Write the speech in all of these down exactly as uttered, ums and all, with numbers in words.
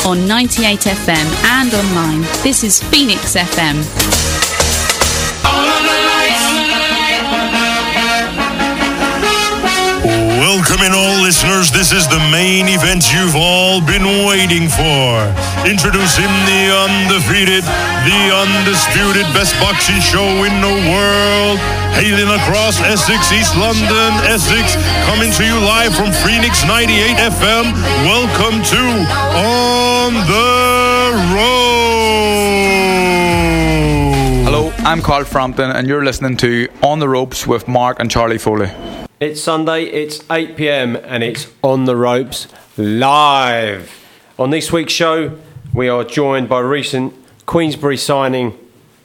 on ninety-eight F M and online. This is Phoenix F M. Welcoming all listeners, this is the main event you've all been waiting for. Introducing the undefeated, the undisputed best boxing show in the world. Hailing across Essex, East London, Essex, coming to you live from Phoenix ninety-eight F M. Welcome to On the Road. Hello, I'm Carl Frampton, and you're listening to On the Ropes with Mark and Charlie Foley. It's Sunday, it's eight p.m. and it's On the Ropes live. On this week's show, we are joined by recent Queensberry signing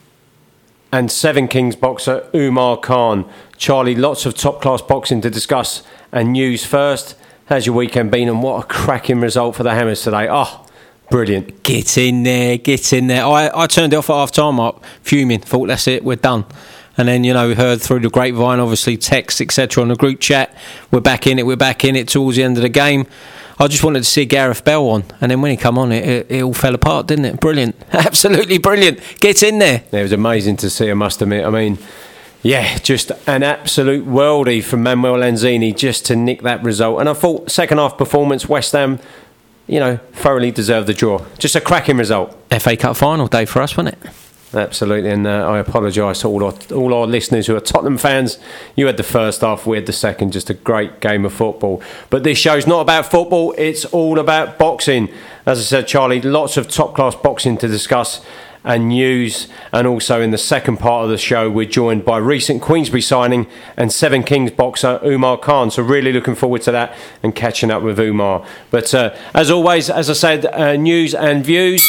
and Seven Kings boxer Umar Khan. Charlie, lots of top-class boxing to discuss and news first. How's your weekend been, and what a cracking result for the Hammers today. Oh, brilliant. Get in there, get in there. I, I turned it off at half-time, up, fuming, thought that's it, we're done. And then, you know, we heard through the grapevine, obviously, text, et cetera, on the group chat. We're back in it, we're back in it towards the end of the game. I just wanted to see Gareth Bell on. And then when he come on, it, it, it all fell apart, didn't it? Brilliant. Absolutely brilliant. Get in there. Yeah, it was amazing to see, I must admit. I mean, yeah, just an absolute worldie from Manuel Lanzini just to nick that result. And I thought second half performance, West Ham, you know, thoroughly deserved the draw. Just a cracking result. F A Cup final day for us, wasn't it? Absolutely, and uh, I apologise to all our, all our listeners who are Tottenham fans. You had the first half, we had the second. Just a great game of football. But this show's not about football, it's all about boxing. As I said, Charlie, lots of top-class boxing to discuss and news. And also in the second part of the show, we're joined by recent Queensberry signing and Seven Kings boxer Umar Khan. So really looking forward to that and catching up with Umar. But uh, as always, as I said, uh, news and views.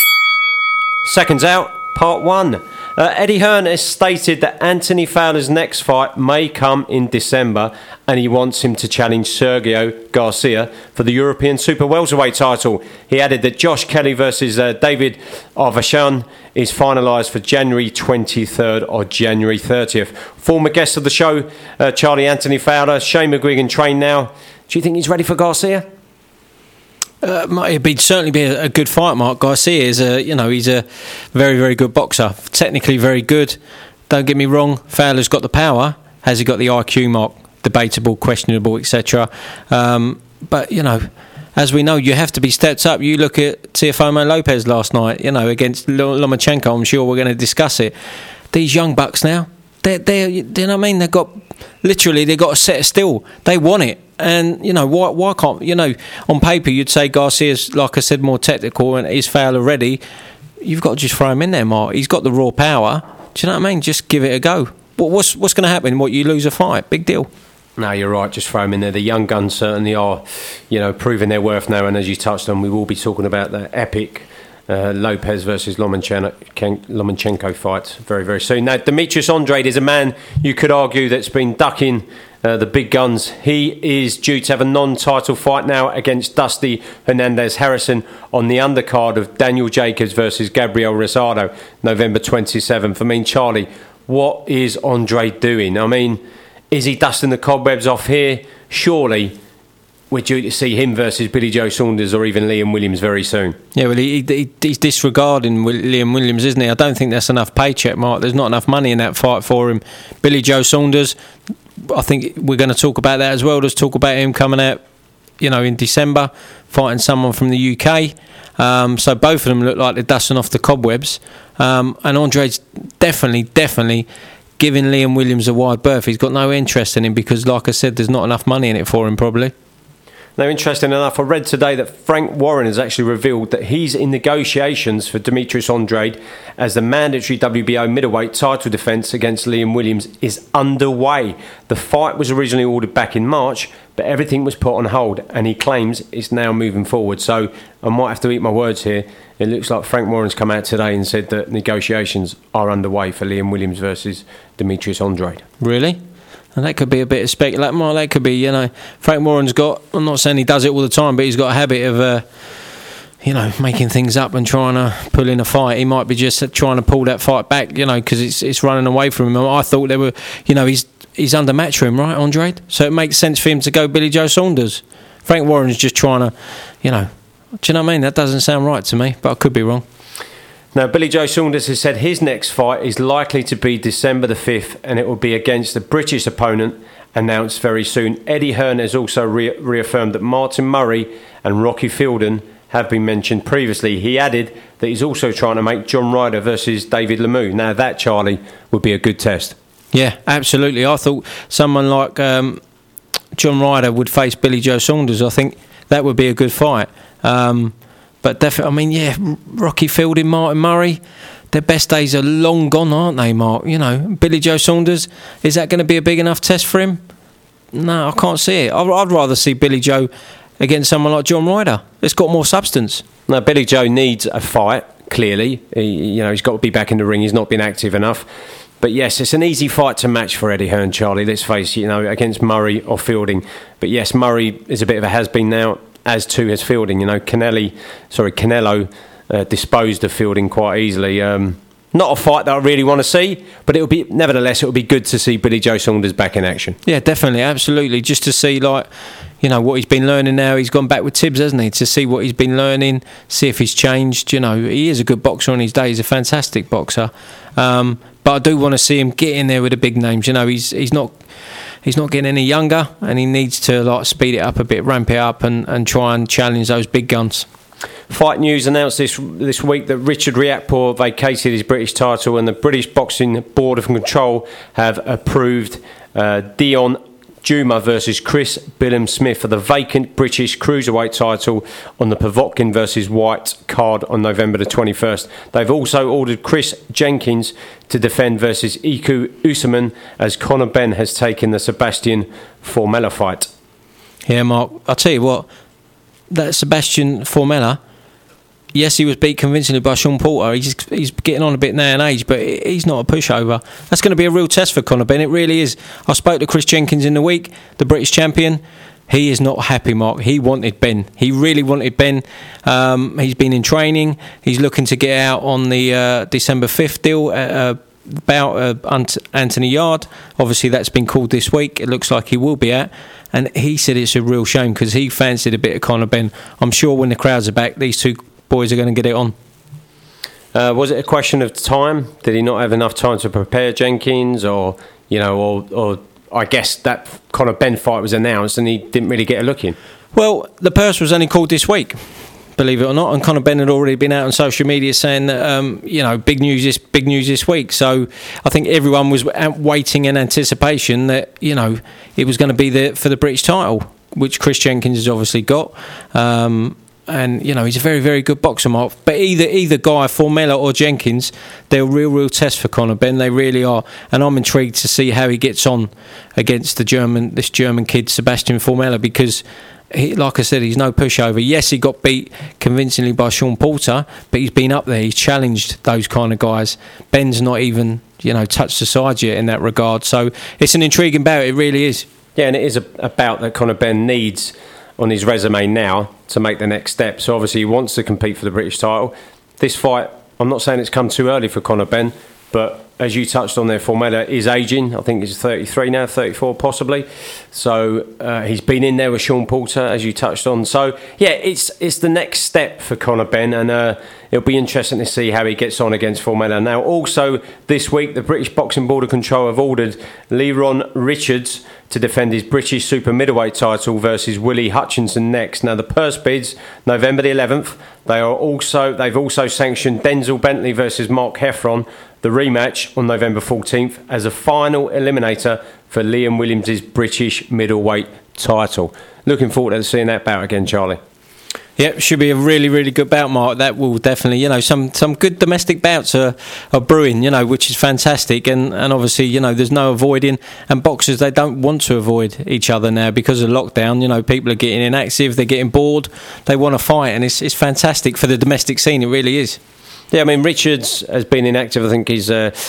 Seconds out. Part one. Uh, Eddie Hearn has stated that Anthony Fowler's next fight may come in December, and he wants him to challenge Sergio Garcia for the European Super Welterweight title. He added that Josh Kelly versus uh, David Arvashan is finalised for January twenty-third or January thirtieth. Former guest of the show, uh, Charlie Anthony Fowler, Shane McGuigan trained now. Do you think he's ready for Garcia? Uh, it'd be, certainly be a, a good fight. Mark Garcia is a, you know, he's a very, very good boxer. Technically very good. Don't get me wrong. Fowler's got the power. Has he got the I Q, Mark? Debatable, questionable, et cetera. Um, but you know, as we know, you have to be stepped up. You look at Teofimo Lopez last night. You know, against Lomachenko. I'm sure we're going to discuss it. These young bucks now, they, they, you know what I mean? They've got literally, they've got to set still. They want it. And, you know, why why can't, you know, on paper you'd say Garcia's, like I said, more technical and is Fowler ready. You've got to just throw him in there, Mark. He's got the raw power. Do you know what I mean? Just give it a go. What, what's what's going to happen? What, you lose a fight? Big deal. No, you're right. Just throw them in there. The young guns certainly are, you know, proving their worth now. And as you touched on, we will be talking about the epic uh, Lopez versus Lomachenko, Lomachenko fight very, very soon. Now, Demetrius Andrade is a man you could argue that's been ducking Uh, the big guns. He is due to have a non-title fight now against Dusty Hernandez Harrison on the undercard of Daniel Jacobs versus Gabriel Rosado, November twenty-seventh. I mean, Charlie, what is Andre doing? I mean, is he dusting the cobwebs off here? Surely we're due to see him versus Billy Joe Saunders or even Liam Williams very soon. Yeah, well, he, he, he's disregarding Liam Williams, isn't he? I don't think that's enough paycheck, Mark. There's not enough money in that fight for him. Billy Joe Saunders, I think we're going to talk about that as well. Let's talk about him coming out, you know, in December, fighting someone from the U K. Um, so both of them look like they're dusting off the cobwebs. Um, and Andre's definitely, definitely giving Liam Williams a wide berth. He's got no interest in him because, like I said, there's not enough money in it for him, probably. Now, interesting enough, I read today that Frank Warren has actually revealed that he's in negotiations for Demetrius Andrade as the mandatory W B O middleweight title defence against Liam Williams is underway. The fight was originally ordered back in March, but everything was put on hold, and he claims it's now moving forward. So I might have to eat my words here. It looks like Frank Warren's come out today and said that negotiations are underway for Liam Williams versus Demetrius Andrade. Really? And that could be a bit of speculation. Well, that could be, you know, Frank Warren's got, I'm not saying he does it all the time, but he's got a habit of, uh, you know, making things up and trying to pull in a fight. He might be just trying to pull that fight back, you know, because it's it's running away from him. I thought they were, you know, he's he's under match for him, right, Andrade? So it makes sense for him to go Billy Joe Saunders. Frank Warren's just trying to, you know, Do you know what I mean? That doesn't sound right to me, but I could be wrong. Now, Billy Joe Saunders has said his next fight is likely to be December the fifth, and it will be against the British opponent announced very soon. Eddie Hearn has also re- reaffirmed that Martin Murray and Rocky Fielding have been mentioned previously. He added that he's also trying to make John Ryder versus David Lemieux. Now, that, Charlie, would be a good test. Yeah, absolutely. I thought someone like um, John Ryder would face Billy Joe Saunders. I think that would be a good fight. Um, but definitely, I mean, yeah, Rocky Fielding, Martin Murray, their best days are long gone, aren't they, Mark? You know, Billy Joe Saunders, is that going to be a big enough test for him? No, I can't see it. I'd, I'd rather see Billy Joe against someone like John Ryder. It's got more substance. Now, Billy Joe needs a fight, clearly. He, you know, he's got to be back in the ring. He's not been active enough. But yes, it's an easy fight to match for Eddie Hearn, Charlie. Let's face it, you know, against Murray or Fielding. But yes, Murray is a bit of a has-been now, as too has Fielding. You know, Canelli, sorry, Canelo uh, disposed of Fielding quite easily. Um, not a fight that I really want to see, but it'll be, nevertheless, it'll be good to see Billy Joe Saunders back in action. Yeah, definitely, absolutely. Just to see, like, you know, what he's been learning now. He's gone back with Tibbs, hasn't he? To see what he's been learning, see if he's changed. You know, he is a good boxer on his day. He's a fantastic boxer. Um, but I do want to see him get in there with the big names. You know, he's he's not he's not getting any younger, and he needs to like speed it up a bit, ramp it up, and, and try and challenge those big guns. Fight News announced this this week that Richard Riakporhe vacated his British title, and the British Boxing Board of Control have approved uh, Dion Juma versus Chris Billam-Smith for the vacant British Cruiserweight title on the Povetkin versus White card on November the twenty-first. They've also ordered Chris Jenkins to defend versus Iku Usman, as Conor Benn has taken the Sebastian Formella fight. Yeah, Mark, I'll tell you what, that Sebastian Formella, yes, he was beat convincingly by Sean Porter. He's he's getting on a bit now in age, but he's not a pushover. That's going to be a real test for Conor Benn. It really is. I spoke to Chris Jenkins in the week, the British champion. He is not happy, Mark. He wanted Ben. He really wanted Ben. Um, he's been in training. He's looking to get out on the uh, December fifth deal at, uh, about uh, Anthony Yard. Obviously, that's been called this week. It looks like he will be out. And he said it's a real shame because he fancied a bit of Conor Benn. I'm sure when the crowds are back, these two boys are going to get it on. Uh, was it a question of time? Did he not have enough time to prepare Jenkins, or you know, or, or I guess that Conor Benn fight was announced and he didn't really get a look in? Well, the purse was only called this week, believe it or not, and Conor Benn had already been out on social media saying that um, you know, big news this big news this week. So I think everyone was waiting in anticipation that, you know, it was going to be the for the British title, which Chris Jenkins has obviously got. Um, And, you know, he's a very, very good boxer, Mark. But either either guy, Formella or Jenkins, they're a real, real test for Conor Benn. They really are. And I'm intrigued to see how he gets on against the German, this German kid, Sebastian Formella, because, he, like I said, he's no pushover. Yes, he got beat convincingly by Sean Porter, but he's been up there. He's challenged those kind of guys. Ben's not even, you know, touched the side yet in that regard. So it's an intriguing bout. It really is. Yeah, and it is a, a bout that Conor Benn needs on his resume now to make the next step. So obviously he wants to compete for the British title. This fight, I'm not saying it's come too early for Conor Benn, but as you touched on there, Formella is ageing. I think he's thirty-three now, thirty-four possibly. So uh, he's been in there with Sean Porter, as you touched on. So yeah, it's it's the next step for Conor Benn, and uh, it'll be interesting to see how he gets on against Formella. Now, also this week, the British Boxing Board of Control have ordered Leron Richards to defend his British super middleweight title versus Willie Hutchinson next. Now, the purse bids November the eleventh. They are also they've also sanctioned Denzel Bentley versus Mark Heffron, the rematch on November fourteenth, as a final eliminator for Liam Williams' British middleweight title. Looking forward to seeing that bout again, Charlie. Yep, should be a really, really good bout, Mark. That will definitely, you know, some, some good domestic bouts are, are brewing, you know, which is fantastic. And, and obviously, you know, there's no avoiding. And boxers, they don't want to avoid each other now because of lockdown. You know, people are getting inactive, they're getting bored, they want to fight. And it's, it's fantastic for the domestic scene, it really is. Yeah, I mean, Richards has been inactive. I think he's... Uh,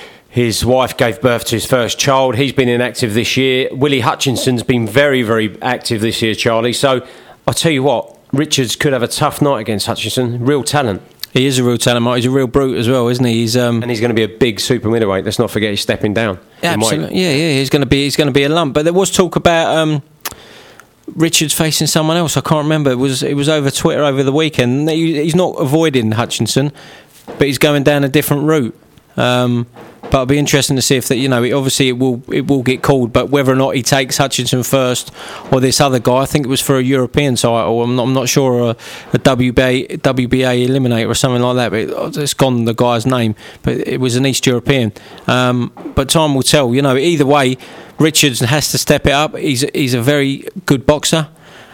His wife gave birth to his first child. He's been inactive this year. Willie Hutchinson's been very, very active this year, Charlie. So I'll tell you what, Richards could have a tough night against Hutchinson. Real talent. He is a real talent, Mark. He's a real brute as well, isn't he? He's um, and he's going to be a big super middleweight. Let's not forget he's stepping down. Absolutely. Yeah, yeah. He's going to be. He's going to be a lump. But there was talk about um, Richards facing someone else. I can't remember. It was it was over Twitter over the weekend. He, he's not avoiding Hutchinson, but he's going down a different route. Um, but it'll be interesting to see if that, you know, it, obviously it will it will get called, but whether or not he takes Hutchinson first or this other guy, I think it was for a European title. I'm not, I'm not sure a, a W B A W B A eliminator or something like that. But it's gone the guy's name, but it was an East European. Um, but time will tell. You know, either way, Richards has to step it up. He's he's a very good boxer.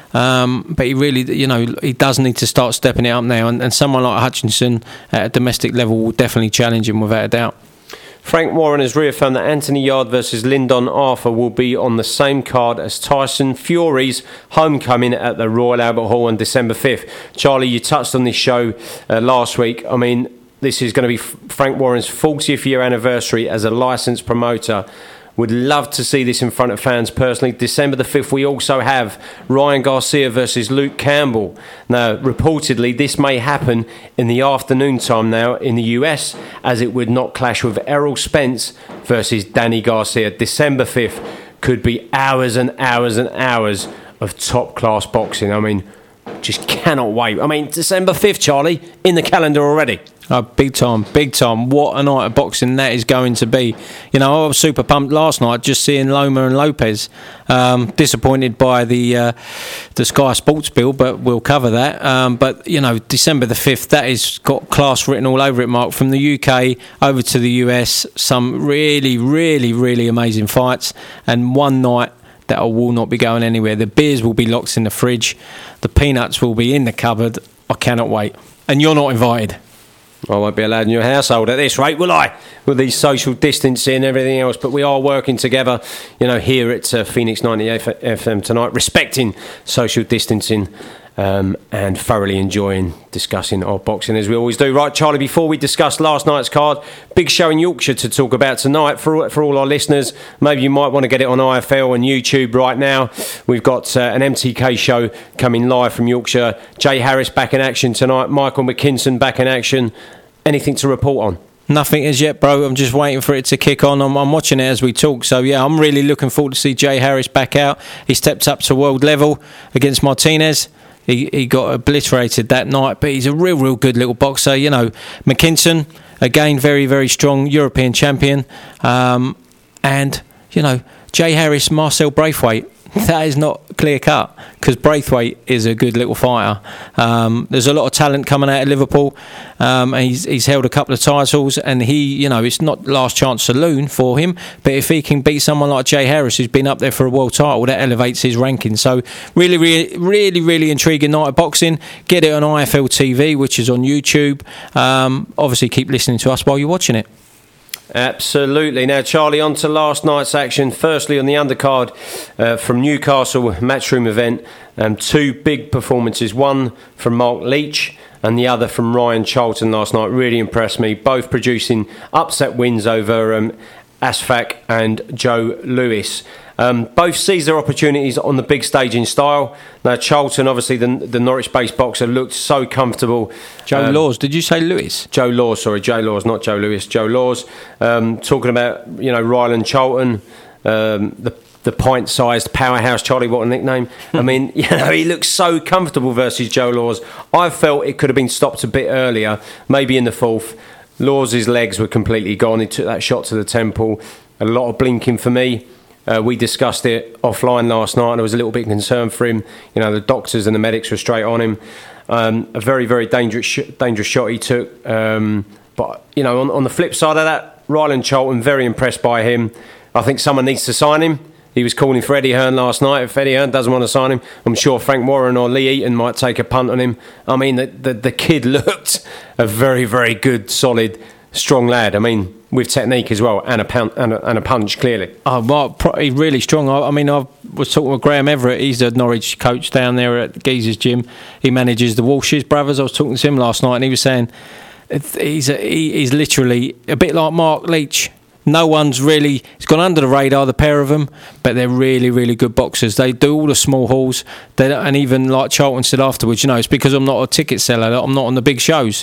Um, but he really, you know, he does need to start stepping it up now, and, and someone like Hutchinson at a domestic level will definitely challenge him without a doubt. Frank Warren has reaffirmed that Anthony Yard versus Lyndon Arthur will be on the same card as Tyson Fury's homecoming at the Royal Albert Hall on December fifth. Charlie, you touched on this show uh, last week. I mean, this is going to be Frank Warren's fortieth year anniversary as a licensed promoter. Would love to see this in front of fans personally. December the fifth, we also have Ryan Garcia versus Luke Campbell. Now, reportedly, this may happen in the afternoon time now in the U S, as it would not clash with Errol Spence versus Danny Garcia. December fifth could be hours and hours and hours of top-class boxing. I mean, just cannot wait. I mean, December fifth, Charlie, in the calendar already. Oh, big time, big time. What a night of boxing that is going to be. You know, I was super pumped last night just seeing Loma and Lopez. Um, disappointed by the uh, the Sky Sports bill, but we'll cover that. Um, but, you know, December the fifth, that has got class written all over it, Mark. From the U K over to the U S, some really, really, really amazing fights. And one night that I will not be going anywhere. The beers will be locked in the fridge. The peanuts will be in the cupboard. I cannot wait. And you're not invited. I won't be allowed in your household at this rate, will I? With these social distancing and everything else. But we are working together, you know, here at uh, Phoenix ninety-eight F M tonight, respecting social distancing um, and thoroughly enjoying discussing our boxing as we always do. Right, Charlie, before we discuss last night's card, big show in Yorkshire to talk about tonight for, for all our listeners. Maybe you might want to get it on I F L and YouTube right now. We've got uh, an M T K show coming live from Yorkshire. Jay Harris back in action tonight. Michael McKinson back in action. Anything to report on? Nothing as yet, bro. I'm just waiting for it to kick on. I'm, I'm watching it as we talk. So, yeah, I'm really looking forward to see Jay Harris back out. He stepped up to world level against Martinez. He, he got obliterated that night, but he's a real, real good little boxer. You know, McKinson, again, very, very strong European champion. Um, and, you know, Jay Harris, Marcel Braithwaite. That is not clear cut, because Braithwaite is a good little fighter. Um, there's a lot of talent coming out of Liverpool, um, and he's, he's held a couple of titles, and he, you know, it's not last chance saloon for him, but if he can beat someone like Jay Harris, who's been up there for a world title, that elevates his ranking. So really, really, really, really intriguing night of boxing. Get it on I F L T V, which is on YouTube. Um, obviously, keep listening to us while you're watching it. Absolutely. Now, Charlie, on to last night's action. Firstly, on the undercard uh, from Newcastle Matchroom event, um, two big performances. One from Mark Leach and the other from Ryan Charlton last night. Really impressed me. Both producing upset wins over um, Asfak and Joe Lewis. Um, both seized their opportunities on the big stage in style. Now, Charlton, obviously the, the Norwich-based boxer, looked so comfortable. Joe um, Laws, did you say Lewis? Joe Laws, sorry, Joe Laws, not Joe Lewis. Joe Laws, um, talking about, you know, Ryland Charlton, um, the the pint-sized powerhouse. Charlie, what a nickname. I mean, you know, he looks so comfortable versus Joe Laws. I felt it could have been stopped a bit earlier, maybe in the fourth. Laws' legs were completely gone. He took that shot to the temple. A lot of blinking for me. Uh, we discussed it offline last night, and I was a little bit concerned for him. You know, the doctors and the medics were straight on him. Um, a very, very dangerous, sh- dangerous shot he took. Um, but you know, on, on the flip side of that, Ryland Charlton, very impressed by him. I think someone needs to sign him. He was calling for Eddie Hearn last night. If Eddie Hearn doesn't want to sign him, I'm sure Frank Warren or Lee Eaton might take a punt on him. I mean, the the, the kid looked a very, very good, solid, strong lad. I mean, with technique as well, and a, pound, and a, and a punch, clearly. Oh, well, he's really strong. I, I mean, I was talking with Graham Everett. He's a Norwich coach down there at Geezer's gym. He manages the Walsh's brothers. I was talking to him last night, and he was saying he's a, he, he's literally a bit like Mark Leach. No one's really... It's gone under the radar, the pair of them, but they're really, really good boxers. They do all the small halls. They, and even like Charlton said afterwards, you know, it's because I'm not a ticket seller. I'm not on the big shows.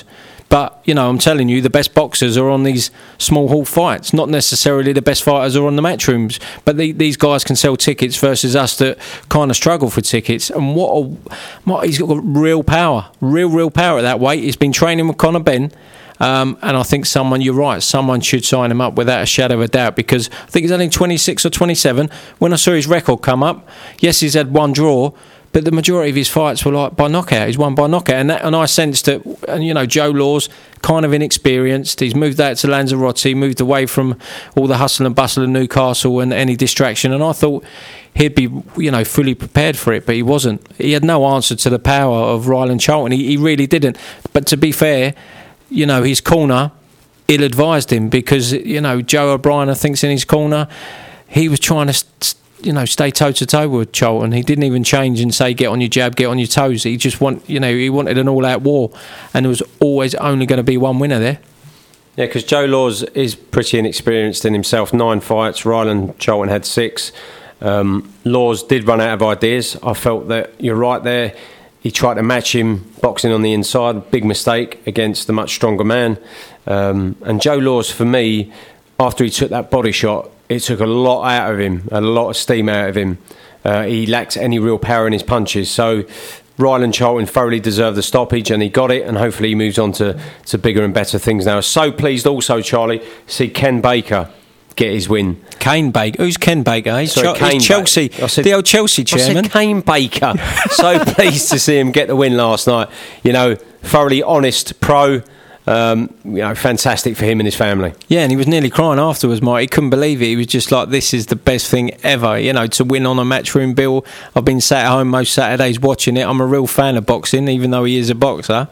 But, you know, I'm telling you, the best boxers are on these small hall fights. Not necessarily the best fighters are on the matchrooms. But the, these guys can sell tickets versus us that kind of struggle for tickets. And what a... What, he's got real power. Real, real power at that weight. He's been training with Conor Benn. Um, and I think someone, you're right, someone should sign him up without a shadow of a doubt, because I think he's only twenty-six or twenty-seven. When I saw his record come up, yes, he's had one draw, but the majority of his fights were like by knockout. He's won by knockout, and that, and I sensed that. And you know, Joe Law's kind of inexperienced. He's moved out to Lanzarote, moved away from all the hustle and bustle of Newcastle and any distraction. And I thought he'd be, you know, fully prepared for it, but he wasn't. He had no answer to the power of Ryland Charlton. He, he really didn't. But to be fair, you know, his corner ill-advised him, because, you know, Joe O'Brien, I think's in his corner. He was trying to, you know, stay toe-to-toe with Charlton. He didn't even change and say, get on your jab, get on your toes. He just want, you know, he wanted an all-out war, and there was always only going to be one winner there. Yeah, because Joe Laws is pretty inexperienced in himself. Nine fights, Ryland Charlton had six. Um, Laws did run out of ideas. I felt that you're right there. He tried to match him boxing on the inside. Big mistake against the much stronger man. Um, and Joe Laws, for me, after he took that body shot, it took a lot out of him, a lot of steam out of him. Uh, he lacked any real power in his punches. So Ryland Charlton thoroughly deserved the stoppage, and he got it, and hopefully he moves on to, to bigger and better things now. So pleased also, Charlie, to see Ken Baker get his win. Kane Baker. Who's Ken Baker? He's, Sorry, Ch- Kane he's Chelsea. Ba- said, the old Chelsea chairman. I said Kane Baker. So pleased to see him get the win last night. You know, thoroughly honest pro. Um, you know, fantastic for him and his family. Yeah, and he was nearly crying afterwards, Mike. He couldn't believe it. He was just like, this is the best thing ever, you know, to win on a matchroom bill. I've been sat at home most Saturdays watching it. I'm a real fan of boxing, even though he is a boxer.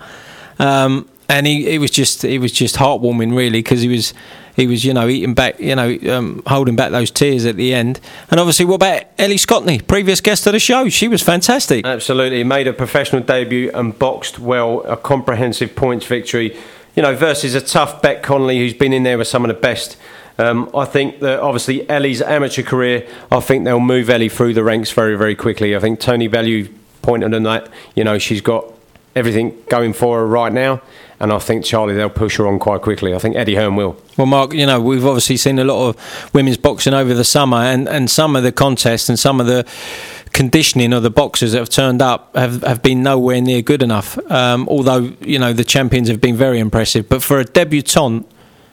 Um, and he, it was just, it was just heartwarming, really, because he was, he was, you know, eating back, you know, um, holding back those tears at the end. And obviously, what about Ellie Scotney, previous guest of the show? She was fantastic. Absolutely, made a professional debut and boxed well. A comprehensive points victory, you know, versus a tough Bet Connolly, who's been in there with some of the best. Um, I think that obviously Ellie's amateur career, I think they'll move Ellie through the ranks very, very quickly. I think Tony Bellew pointed on that. You know, she's got everything going for her right now, and I think, Charlie, they'll push her on quite quickly. I think Eddie Hearn will. Well, Mark, you know, we've obviously seen a lot of women's boxing over the summer, and, and some of the contests and some of the conditioning of the boxers that have turned up have, have been nowhere near good enough. Um, although, you know, the champions have been very impressive. But for a debutante,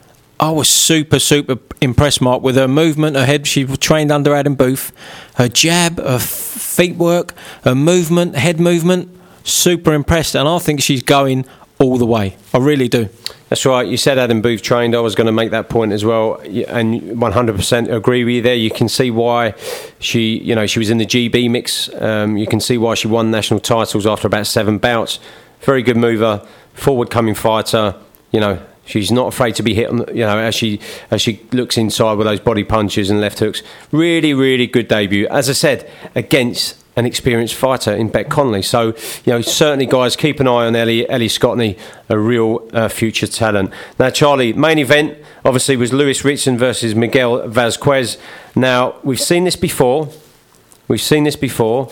I was super, super impressed, Mark, with her movement, her head. She trained under Adam Booth. Her jab, her feet work, her movement, head movement, super impressed. And I think she's going all the way. I really do. That's right. You said Adam Booth trained. I was going to make that point as well, and one hundred percent agree with you there. You can see why she, you know, she was in the G B mix. Um, you can see why she won national titles after about seven bouts. Very good mover, forward-coming fighter. You know, she's not afraid to be hit on, you know, as she as she looks inside with those body punches and left hooks. Really, really good debut. As I said, against an experienced fighter in Bet Connolly. So, you know, certainly, guys, keep an eye on Ellie, Ellie Scotney, a real uh, future talent. Now, Charlie, main event, obviously, was Lewis Ritson versus Miguel Vazquez. Now, we've seen this before. We've seen this before.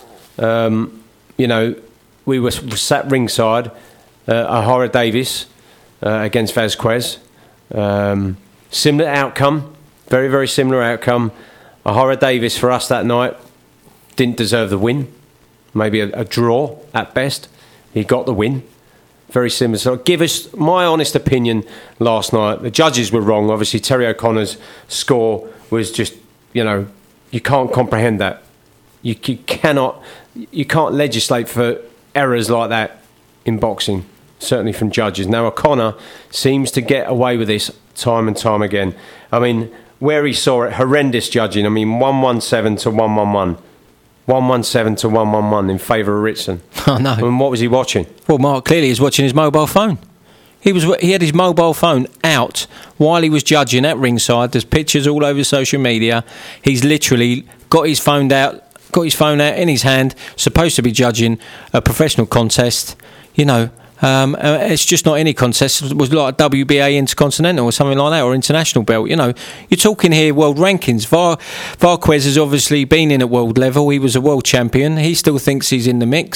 Um, you know, we were sat ringside, uh, Ahara Davis uh, against Vazquez. Um, similar outcome, very, very similar outcome. Ahara Davis, for us that night, didn't deserve the win. Maybe a, a draw at best. He got the win. Very similar. So give us my honest opinion last night. The judges were wrong. Obviously, Terry O'Connor's score was just, you know, you can't comprehend that. You, you cannot, you can't legislate for errors like that in boxing, certainly from judges. Now, O'Connor seems to get away with this time and time again. I mean, where he saw it, horrendous judging. I mean, one seventeen to one eleven. one seventeen to one eleven in favour of Ritson. Oh, no. And what was he watching? Well, Mark, clearly he's watching his mobile phone. He was he had his mobile phone out while he was judging at ringside. There's pictures all over social media. He's literally got his phone out, got his phone out in his hand, supposed to be judging a professional contest. You know, um, uh, it's just not any contest. It was like a W B A Intercontinental or something like that, or international belt. You know, you're talking here world rankings. Var, Varquez has obviously been in at world level. He was a world champion. He still thinks he's in the mix.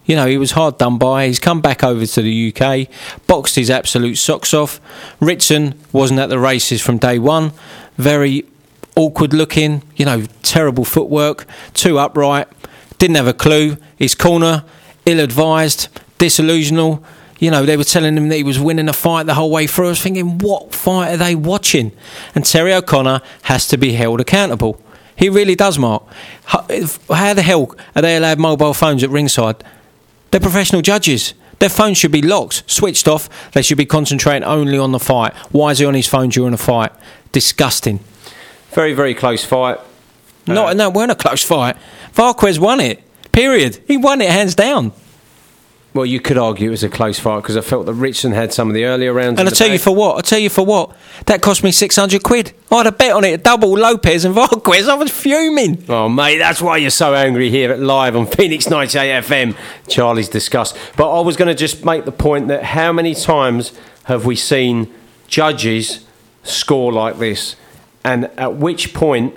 You know, he was hard done by. He's come back over to the U K, boxed his absolute socks off. Ritson wasn't at the races from day one. Very awkward looking, you know, terrible footwork, too upright, didn't have a clue. His corner, ill-advised, disillusional. You know, they were telling him that he was winning a fight the whole way through. I was thinking, what fight are they watching? And Terry O'Connor has to be held accountable. He really does, Mark. How, how the hell are they allowed mobile phones at ringside? They're professional judges. Their phones should be locked, switched off. They should be concentrating only on the fight. Why is he on his phone during a fight? Disgusting. Very, very close fight. No, uh, no, we're in a close fight. Varquez won it. Period. He won it hands down. Well, you could argue it was a close fight because I felt that Ritson had some of the earlier rounds. And I'll tell you for what, I'll tell you for what, that cost me six hundred quid. I had a bet on it, double Lopez and Varquez. I was fuming. Oh, mate, that's why you're so angry here at Live on Phoenix ninety-eight F M. Charlie's disgust. But I was going to just make the point that how many times have we seen judges score like this? And at which point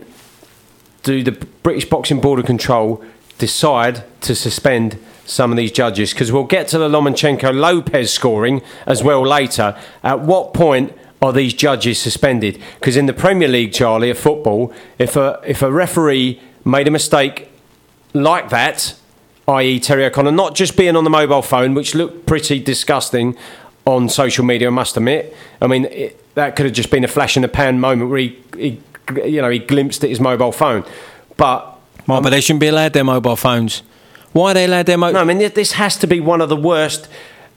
do the British Boxing Board of Control decide to suspend some of these judges? Because we'll get to the Lomachenko-Lopez scoring as well later. At what point are these judges suspended? Because in the Premier League, Charlie, of football, if a if a referee made a mistake like that, that is. Terry O'Connor, not just being on the mobile phone, which looked pretty disgusting on social media, I must admit. I mean, it, that could have just been a flash in the pan moment where he, he you know, he glimpsed at his mobile phone. But... Well, but they shouldn't be allowed their mobile phones. Why are they allowed their mobile... No, I mean, this has to be one of the worst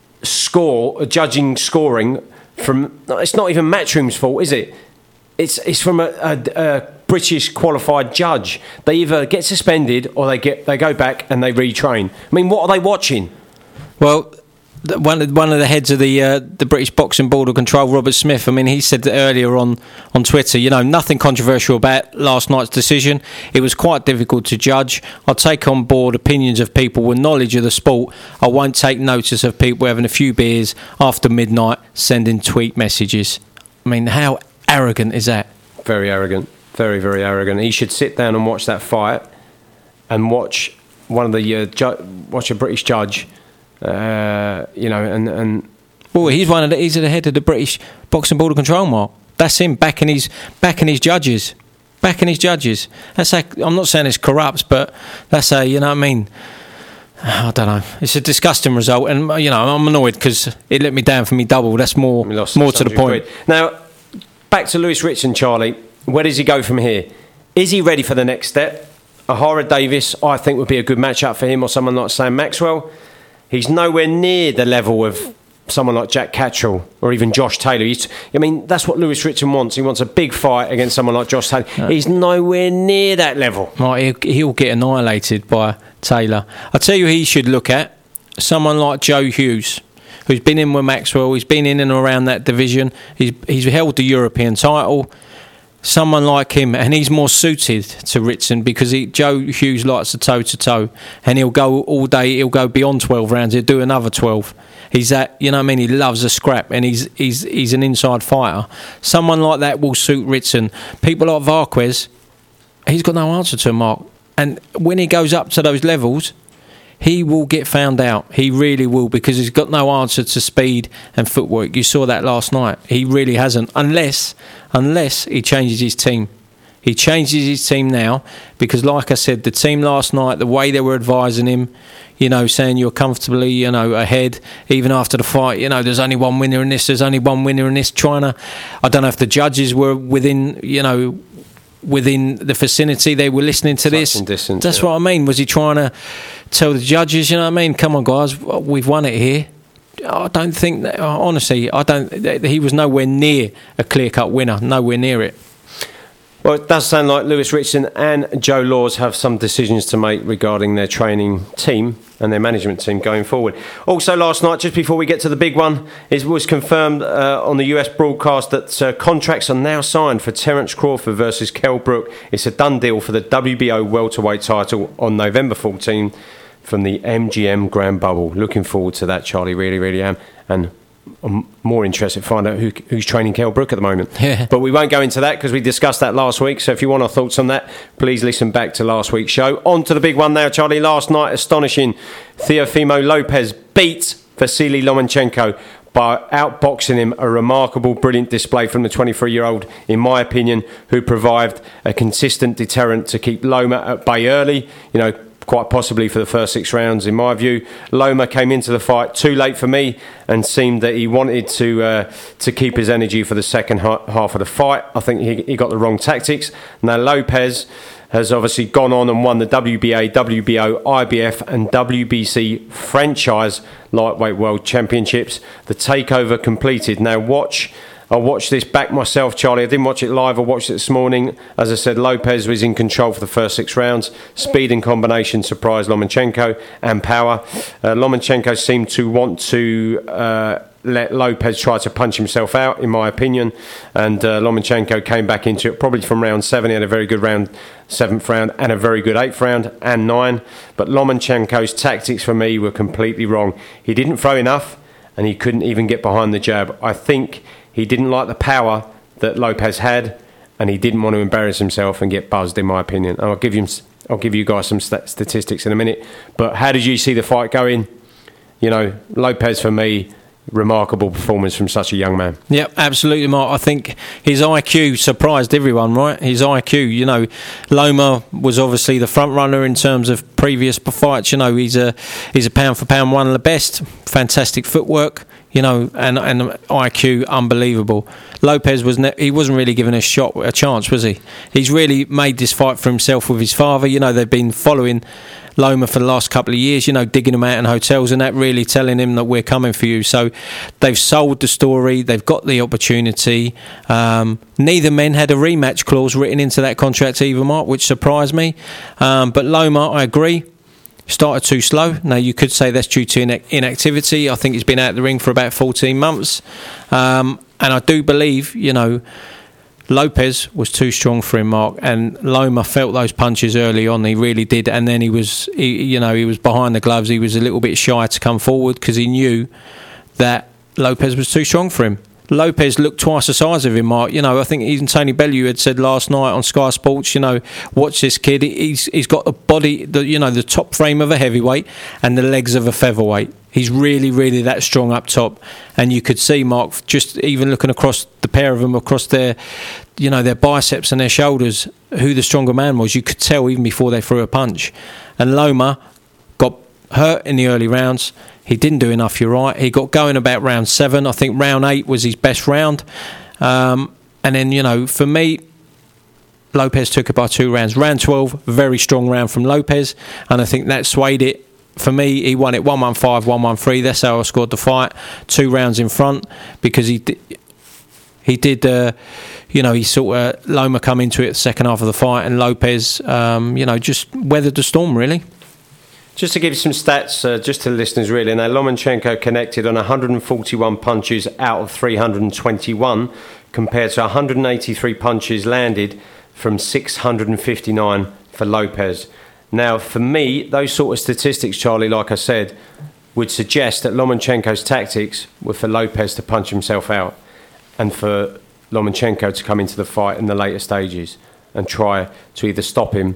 score, judging scoring from... It's not even Matchroom's fault, is it? It's it's from a, a, a British qualified judge. They either get suspended or they get they go back and they retrain. I mean, what are they watching? Well... One of, one of the heads of the uh, the British Boxing Board of Control, Robert Smith, I mean, he said earlier on, on Twitter, you know, nothing controversial about last night's decision. It was quite difficult to judge. I'll take on board opinions of people with knowledge of the sport. I won't take notice of people having a few beers after midnight, sending tweet messages. I mean, how arrogant is that? Very arrogant. Very, very arrogant. He should sit down and watch that fight and watch one of the uh, ju- watch a British judge. Uh, you know, and, and well, he's one of the, he's at the head of the British Boxing Board of Control, Mark. That's him backing his backing his judges, backing his judges. That's a, I'm not saying it's corrupt, but that's a, you know what I mean. I don't know. It's a disgusting result, and you know I'm annoyed because it let me down for me double. That's more more to the point. Quid. Now, back to Lewis Ritson, Charlie. Where does he go from here? Is he ready for the next step? Ahara Davis, I think, would be a good matchup for him, or someone like Sam Maxwell. He's nowhere near the level of someone like Jack Catterall or even Josh Taylor. He's, I mean, that's what Lewis Ritson wants. He wants a big fight against someone like Josh Taylor. No. He's nowhere near that level. Right, he'll, he'll get annihilated by Taylor. I'll tell you who he should look at. Someone like Joe Hughes, who's been in with Maxwell. He's been in and around that division. He's, he's held the European title. Someone like him, and he's more suited to Ritson because he, Joe Hughes likes a toe-to-toe, and he'll go all day, he'll go beyond twelve rounds, he'll do another twelve. He's that, you know what I mean, he loves a scrap, and he's he's he's an inside fighter. Someone like that will suit Ritson. People like Varquez, he's got no answer to him, Mark. And when he goes up to those levels, he will get found out. He really will, because he's got no answer to speed and footwork. You saw that last night. He really hasn't, unless unless he changes his team. He changes his team now, because like I said, the team last night, the way they were advising him, you know, saying you're comfortably, you know, ahead, even after the fight, you know, there's only one winner in this, there's only one winner in this, trying to, I don't know if the judges were within, you know, within the vicinity they were listening to this. Distance, That's yeah. what I mean. Was he trying to tell the judges, you know what I mean, come on guys, we've won it here? I don't think that, honestly, I don't, he was nowhere near a clear-cut winner, nowhere near it. Well, it does sound like Lewis Ritson and Joe Laws have some decisions to make regarding their training team and their management team going forward. Also last night, just before we get to the big one, it was confirmed uh, on the U S broadcast that uh, contracts are now signed for Terence Crawford versus Kell Brook. It's a done deal for the W B O welterweight title on November fourteenth from the M G M Grand Bubble. Looking forward to that, Charlie, really, really am. And I'm more interested to find out who, who's training Kell Brook at the moment. Yeah. But we won't go into that because we discussed that last week. So if you want our thoughts on that, please listen back to last week's show. On to the big one now, Charlie. Last night, astonishing, Teofimo Lopez beat Vasily Lomachenko by outboxing him. A remarkable, brilliant display from the twenty-three-year-old, in my opinion, who provided a consistent deterrent to keep Loma at bay early. You know, quite possibly for the first six rounds, in my view. Loma came into the fight too late for me and seemed that he wanted to uh, to keep his energy for the second ha- half of the fight. I think he, he got the wrong tactics. Now, Lopez has obviously gone on and won the W B A, W B O, I B F and W B C franchise lightweight world championships. The takeover completed. Now watch... I watched this back myself, Charlie. I didn't watch it live. I watched it this morning. As I said, Lopez was in control for the first six rounds. Speed and combination surprised Lomachenko, and power. Uh, Lomachenko seemed to want to uh, let Lopez try to punch himself out, in my opinion. And uh, Lomachenko came back into it probably from round seven. He had a very good round, seventh round, and a very good eighth round, and nine. But Lomachenko's tactics for me were completely wrong. He didn't throw enough, and he couldn't even get behind the jab. I think he didn't like the power that Lopez had, and he didn't want to embarrass himself and get buzzed, in my opinion. And I'll give you, I'll give you guys some st- statistics in a minute. But how did you see the fight going? You know, Lopez, for me, remarkable performance from such a young man. Yep, absolutely, Mark. I think his I Q surprised everyone, right? His I Q, you know, Loma was obviously the front runner in terms of previous fights. You know, he's a he's a pound for pound one of the best. Fantastic footwork, you know, and and I Q unbelievable. Lopez was ne- he wasn't really given a shot, a chance, was he? He's really made this fight for himself with his father. You know, they've been following Loma for the last couple of years, you know, digging him out in hotels and that, really telling him that we're coming for you. So they've sold the story, they've got the opportunity. Um, neither men had a rematch clause written into that contract either, Mark, which surprised me. Um, but Loma, I agree, started too slow. Now, you could say that's due to inac- inactivity. I think he's been out of the ring for about fourteen months. Um, and I do believe, you know, Lopez was too strong for him, Mark, and Loma felt those punches early on. He really did, and then he was, he, you know, he was behind the gloves. He was a little bit shy to come forward because he knew that Lopez was too strong for him. Lopez looked twice the size of him, Mark. You know, I think even Tony Bellew had said last night on Sky Sports, you know, watch this kid. He's he's got the body, the you know, the top frame of a heavyweight and the legs of a featherweight. He's really, really that strong up top. And you could see, Mark, just even looking across the pair of them, across their, you know, their biceps and their shoulders, who the stronger man was. You could tell even before they threw a punch. And Loma got hurt in the early rounds. He didn't do enough, you're right. He got going about round seven. I think round eight was his best round. Um, and then, you know, for me, Lopez took it by two rounds. Round twelve, very strong round from Lopez. And I think that swayed it. For me, he won it one one five, one one three. That's how I scored the fight. Two rounds in front because he did, he did, uh, you know, he sort of, Loma come into it the second half of the fight, and Lopez, um, you know, just weathered the storm, really. Just to give you some stats, uh, just to the listeners, really. Now, Lomachenko connected on one hundred forty-one punches out of three hundred twenty-one, compared to one hundred eighty-three punches landed from six hundred fifty-nine for Lopez. Now, for me, those sort of statistics, Charlie, like I said, would suggest that Lomachenko's tactics were for Lopez to punch himself out and for Lomachenko to come into the fight in the later stages and try to either stop him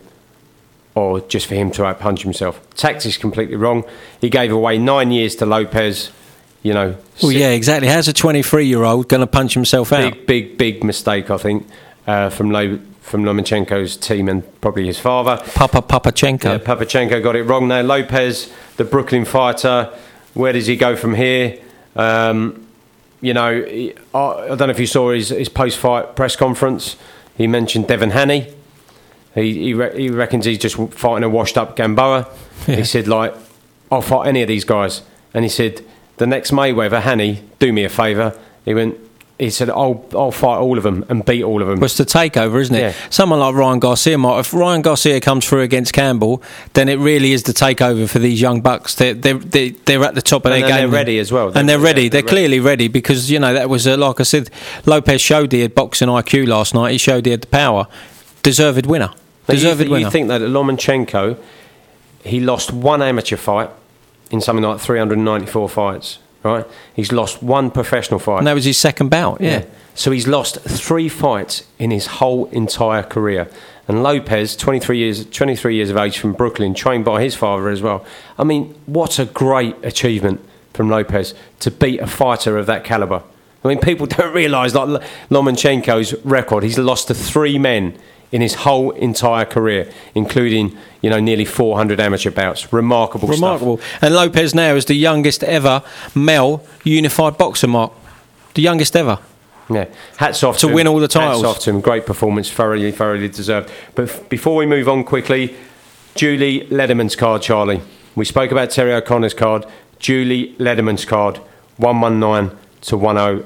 or just for him to outpunch himself. Tactics completely wrong. He gave away nine years to Lopez, you know. Well, yeah, exactly. How's a twenty-three-year-old going to punch himself out? Big, big, big mistake, I think, uh, from Lo- from Lomachenko's team and probably his father. Papa Papachenko. Yeah, Papachenko got it wrong. Now, Lopez, the Brooklyn fighter, where does he go from here? Um, you know, he, I, I don't know if you saw his, his post-fight press conference. He mentioned Devin Haney. He he, re- he reckons he's just fighting a washed-up Gamboa. Yeah. He said, like, I'll fight any of these guys. And he said, the next Mayweather, Haney, do me a favour. He went, he said, I'll I'll fight all of them and beat all of them. Well, it's the takeover, isn't it? Yeah. Someone like Ryan Garcia, if Ryan Garcia comes through against Campbell, then it really is the takeover for these young bucks. They're, they're, they're, they're at the top of and their game. And they're ready as well. They're and they're ready. Yeah, they're, they're clearly ready. ready because, you know, that was, uh, like I said, Lopez showed he had boxing I Q last night. He showed he had the power. Deserved winner. Deserved you, th- winner. You think that Lomachenko, he lost one amateur fight in something like three hundred ninety-four fights, right? He's lost one professional fight. And that was his second bout, yeah. yeah. So he's lost three fights in his whole entire career. And Lopez, twenty-three years, twenty-three years of age, from Brooklyn, trained by his father as well. I mean, what a great achievement from Lopez to beat a fighter of that calibre. I mean, people don't realise, like Lomachenko's record, he's lost to three men in his whole entire career, including, you know, nearly four hundred amateur bouts. Remarkable, Remarkable. stuff. And Lopez now is the youngest ever male unified boxer, Mark. The youngest ever. Yeah, hats off to to win him. all the titles. Hats off to him. Great performance, thoroughly, thoroughly deserved. But f- before we move on quickly, Julie Lederman's card, Charlie. We spoke about Terry O'Connor's card. Julie Lederman's card, one nineteen to one oh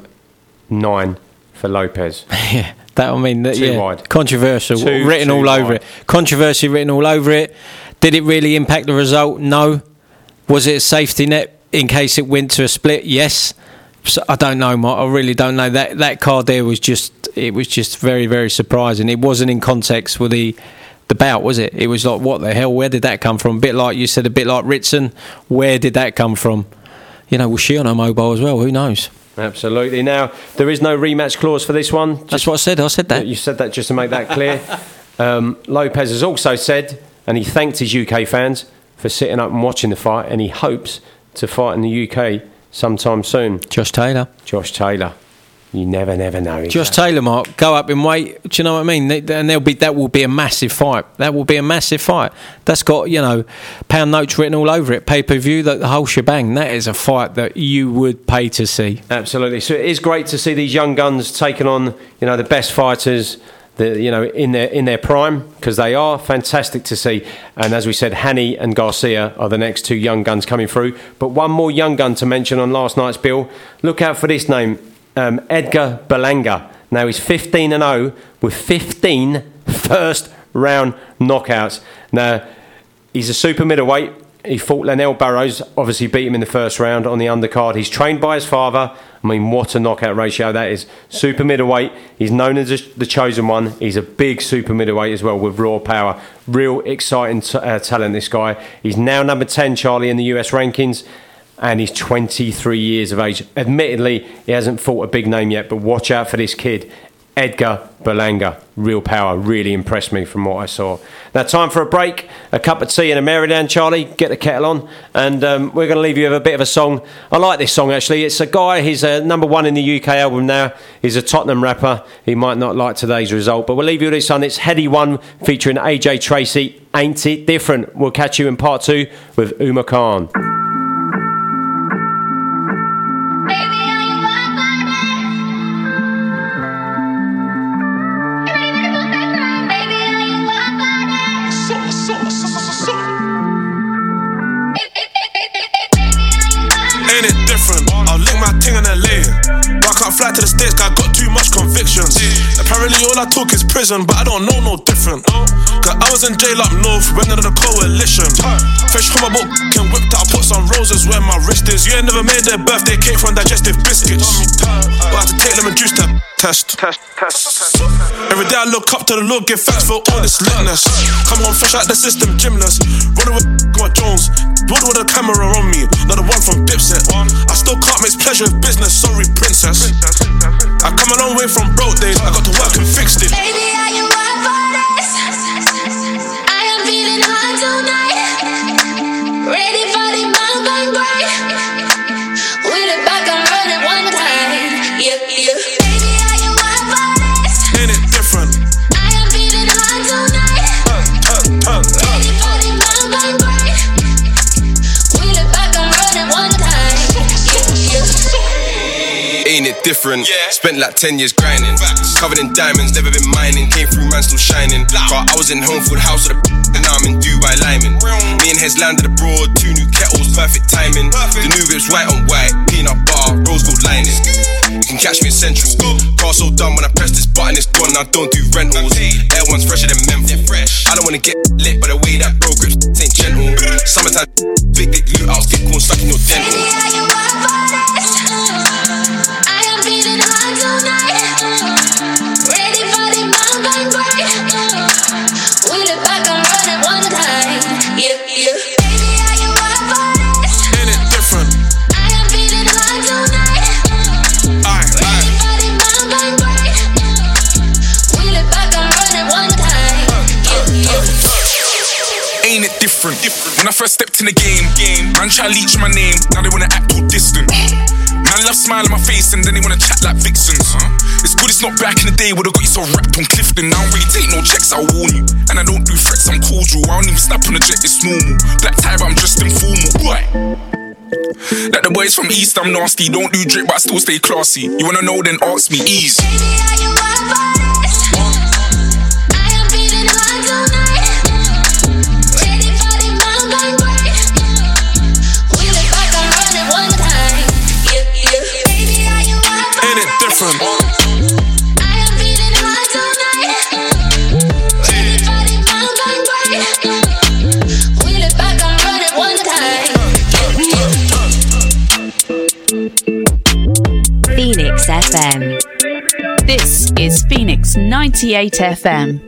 nine for Lopez. Yeah, that I mean, that, Too yeah, wide. controversial, Too, written too all over wide. it. Controversy written all over it. Did it really impact the result? No. Was it a safety net in case it went to a split? Yes. So, I don't know, Mark. I really don't know. That that card there was just it was just very, very surprising. It wasn't in context with the the bout, was it? It was like, what the hell? Where did that come from? A bit like you said, a bit like Ritson. Where did that come from? You know, was she on her mobile as well? Who knows? Absolutely. Now, there is no rematch clause for this one. That's what I said. I said that. You said that just to make that clear. um, Lopez has also said, and he thanked his U K fans for sitting up and watching the fight, and he hopes to fight in the U K sometime soon. Josh Taylor. Josh Taylor. You never, never know. Josh Taylor, Mark, go up in weight. Do you know what I mean? They, and there'll be that will be a massive fight. That will be a massive fight. That's got, you know, pound notes written all over it. Pay per view, the, the whole shebang. That is a fight that you would pay to see. Absolutely. So it is great to see these young guns taking on, you know, the best fighters. The, you know, in their in their prime, because they are fantastic to see. And as we said, Haney and Garcia are the next two young guns coming through. But one more young gun to mention on last night's bill. Look out for this name, um, Edgar Berlanga. Now he's fifteen and oh with fifteen first round knockouts. Now he's a super middleweight. He fought Lenell Barrows, obviously beat him in the first round on the undercard. He's trained by his father. I mean, what a knockout ratio that is. Super middleweight. He's known as the chosen one. He's a big super middleweight as well with raw power. Real exciting t- uh, talent, this guy. He's now number ten, Charlie, in the U S rankings. And he's twenty-three years of age. Admittedly, he hasn't fought a big name yet, but watch out for this kid. Edgar Berlanga, real power, really impressed me from what I saw. Now, time for a break, a cup of tea and a Meridan, Charlie. Get the kettle on, and um, we're going to leave you with a bit of a song. I like this song, actually. It's a guy, he's uh, number one in the U K album now. He's a Tottenham rapper. He might not like today's result, but we'll leave you with this one. It's Heady One, featuring A J Tracy. Ain't It Different? We'll catch you in part two with Umar Khan. Ain't it different? I'll lick my ting in L A. But I can't fly to the States, cause I got too much convictions. Apparently all I talk is prison, but I don't know no different. Cause I was in jail up north, went under the coalition. Fresh from my book, and whipped out, put some roses where my wrist is. You ain't never made their birthday cake from digestive biscuits. But I have to take lemon juice to test. Every day I look up to the Lord, give thanks for all this litness. Come on, fresh out the system, gymless. Running with my Jones, blood with a camera on me, not the one from Dipset. I still can't mix pleasure with business, sorry princess. I come a long way from broke days, I got to work and fixed it. Baby, are you up for this? I am feeling hot tonight. Ready for the mountain break. Wheel it back and run it one time. Yeah, yeah. Baby, are you up for this? Ain't it different? I am feeling hot tonight. Ready for the mountain break. Wheel it back and run it one time. Yeah, yeah. Ain't it different? Yeah. Spent like ten years grinding. Facts. Covered in diamonds, never been mining. Came through, man, still shining. Car, I was in home food house with a and now I'm in Dubai Lyman. Me and Hez landed abroad, two new kettles, perfect timing. Perfect. The new whip's white on white, peanut butter, rose gold lining. You can catch me in Central. Car so done when I press this button, it's gone. I don't do rentals. Air one's fresher than menthol. I don't wanna get lit, but the way that bro grips ain't gentle. Summertime, big dick loot outs, get corn stuck in your dental. Baby, are you up for this? I am feeling hot tonight. Ready for the mountain break. Wheel it back and run it one time. Yeah, yeah. Baby, are you up for this? Ain't it different? I am feeling hot ain't it different? When I first stepped in the game, man try to leech my name, now they wanna act all distant. Man love smile on my face and then they wanna chat like vixens. It's good it's not back in the day where they got you so wrapped on Clifton. I don't really take no checks, I'll warn you. And I don't do threats, I'm cordial. I don't even snap on the jet, it's normal. Black tie but I'm just informal. What? Like the boys from East, I'm nasty. Don't do drip but I still stay classy. You wanna know then ask me, ease. Baby, are you up for this? I am feeling hot tonight. Ready for the mountain break. Wheel it back and run it one time. Yeah, yeah. Baby, are you up for Ain't it different? I am feeling hot tonight. Ready for the mountain break. Wheel it back and run it one time. Phoenix F M. This is Phoenix ninety-eight F M.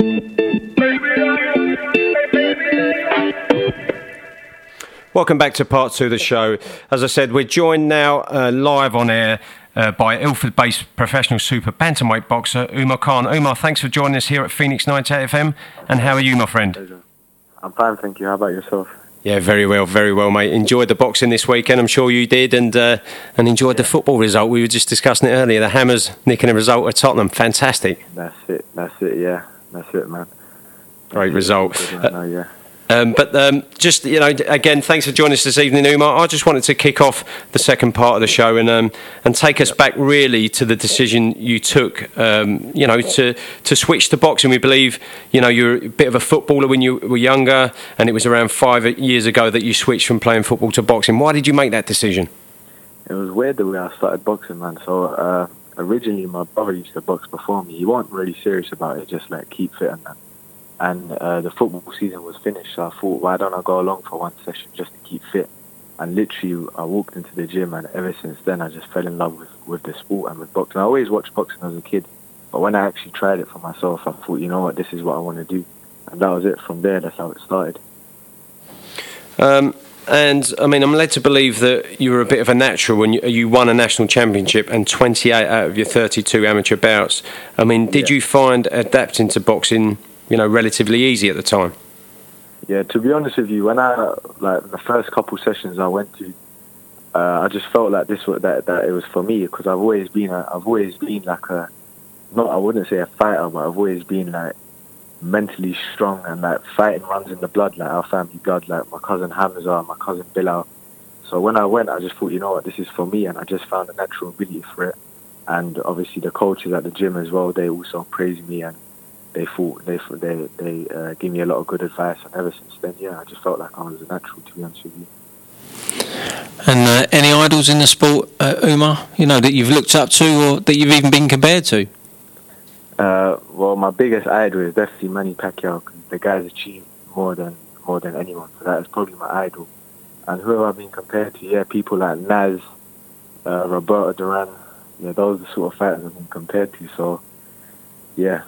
Welcome back to part two of the show. As I said, we're joined now uh, live on air uh, by Ilford-based professional super bantamweight boxer Umar Khan. Umar, thanks for joining us here at Phoenix ninety-eight F M. And how are you, my friend? I'm fine, thank you. How about yourself? Yeah, very well, very well, mate. Enjoyed the boxing this weekend, I'm sure you did, and uh, and enjoyed the football result. We were just discussing it earlier. The Hammers nicking a result at Tottenham. Fantastic. That's it, that's it, yeah. That's it, man. Great result. Right now, yeah. Um, but um, just, you know, again, thanks for joining us this evening, Umar. I just wanted to kick off the second part of the show and um, and take us back really to the decision you took, um, you know, to, to switch to boxing. We believe, you know, you're a bit of a footballer when you were younger, and it was around five years ago that you switched from playing football to boxing. Why did you make that decision? It was weird the way I started boxing, man. So uh, originally my brother used to box before me. He wasn't really serious about it, just like keep fit and that. And uh, the football season was finished, so I thought, why don't I go along for one session just to keep fit? And literally, I walked into the gym, and ever since then, I just fell in love with, with the sport and with boxing. I always watched boxing as a kid, but when I actually tried it for myself, I thought, you know what, this is what I want to do. And that was it. From there, that's how it started. Um, and, I mean, I'm led to believe that you were a bit of a natural when you, you won a national championship and twenty-eight out of your thirty-two amateur bouts. I mean, did Yeah. you find adapting to boxing, you know, relatively easy at the time? Yeah, to be honest with you, when I, like, the first couple sessions I went to, uh, I just felt like this was, that, that it was for me, because I've always been, a, I've always been like a, not, I wouldn't say a fighter, but I've always been like mentally strong, and like fighting runs in the blood, like our family blood, like my cousin Hamza, my cousin Bilal. So when I went, I just thought, you know what, this is for me, and I just found a natural ability for it. And obviously the coaches at the gym as well, they also praised me, and they thought they they they uh, gave me a lot of good advice, and ever since then, yeah, I just felt like I was a natural, to be honest with you. And uh, any idols in the sport, uh, Umar, you know, that you've looked up to or that you've even been compared to? Uh, well, my biggest idol is definitely Manny Pacquiao, because the guy's achieved more than more than anyone, so that is probably my idol. And who have I been compared to? Yeah, people like Naz, uh, Roberto Duran, yeah, those are the sort of fighters I've been compared to, so yeah.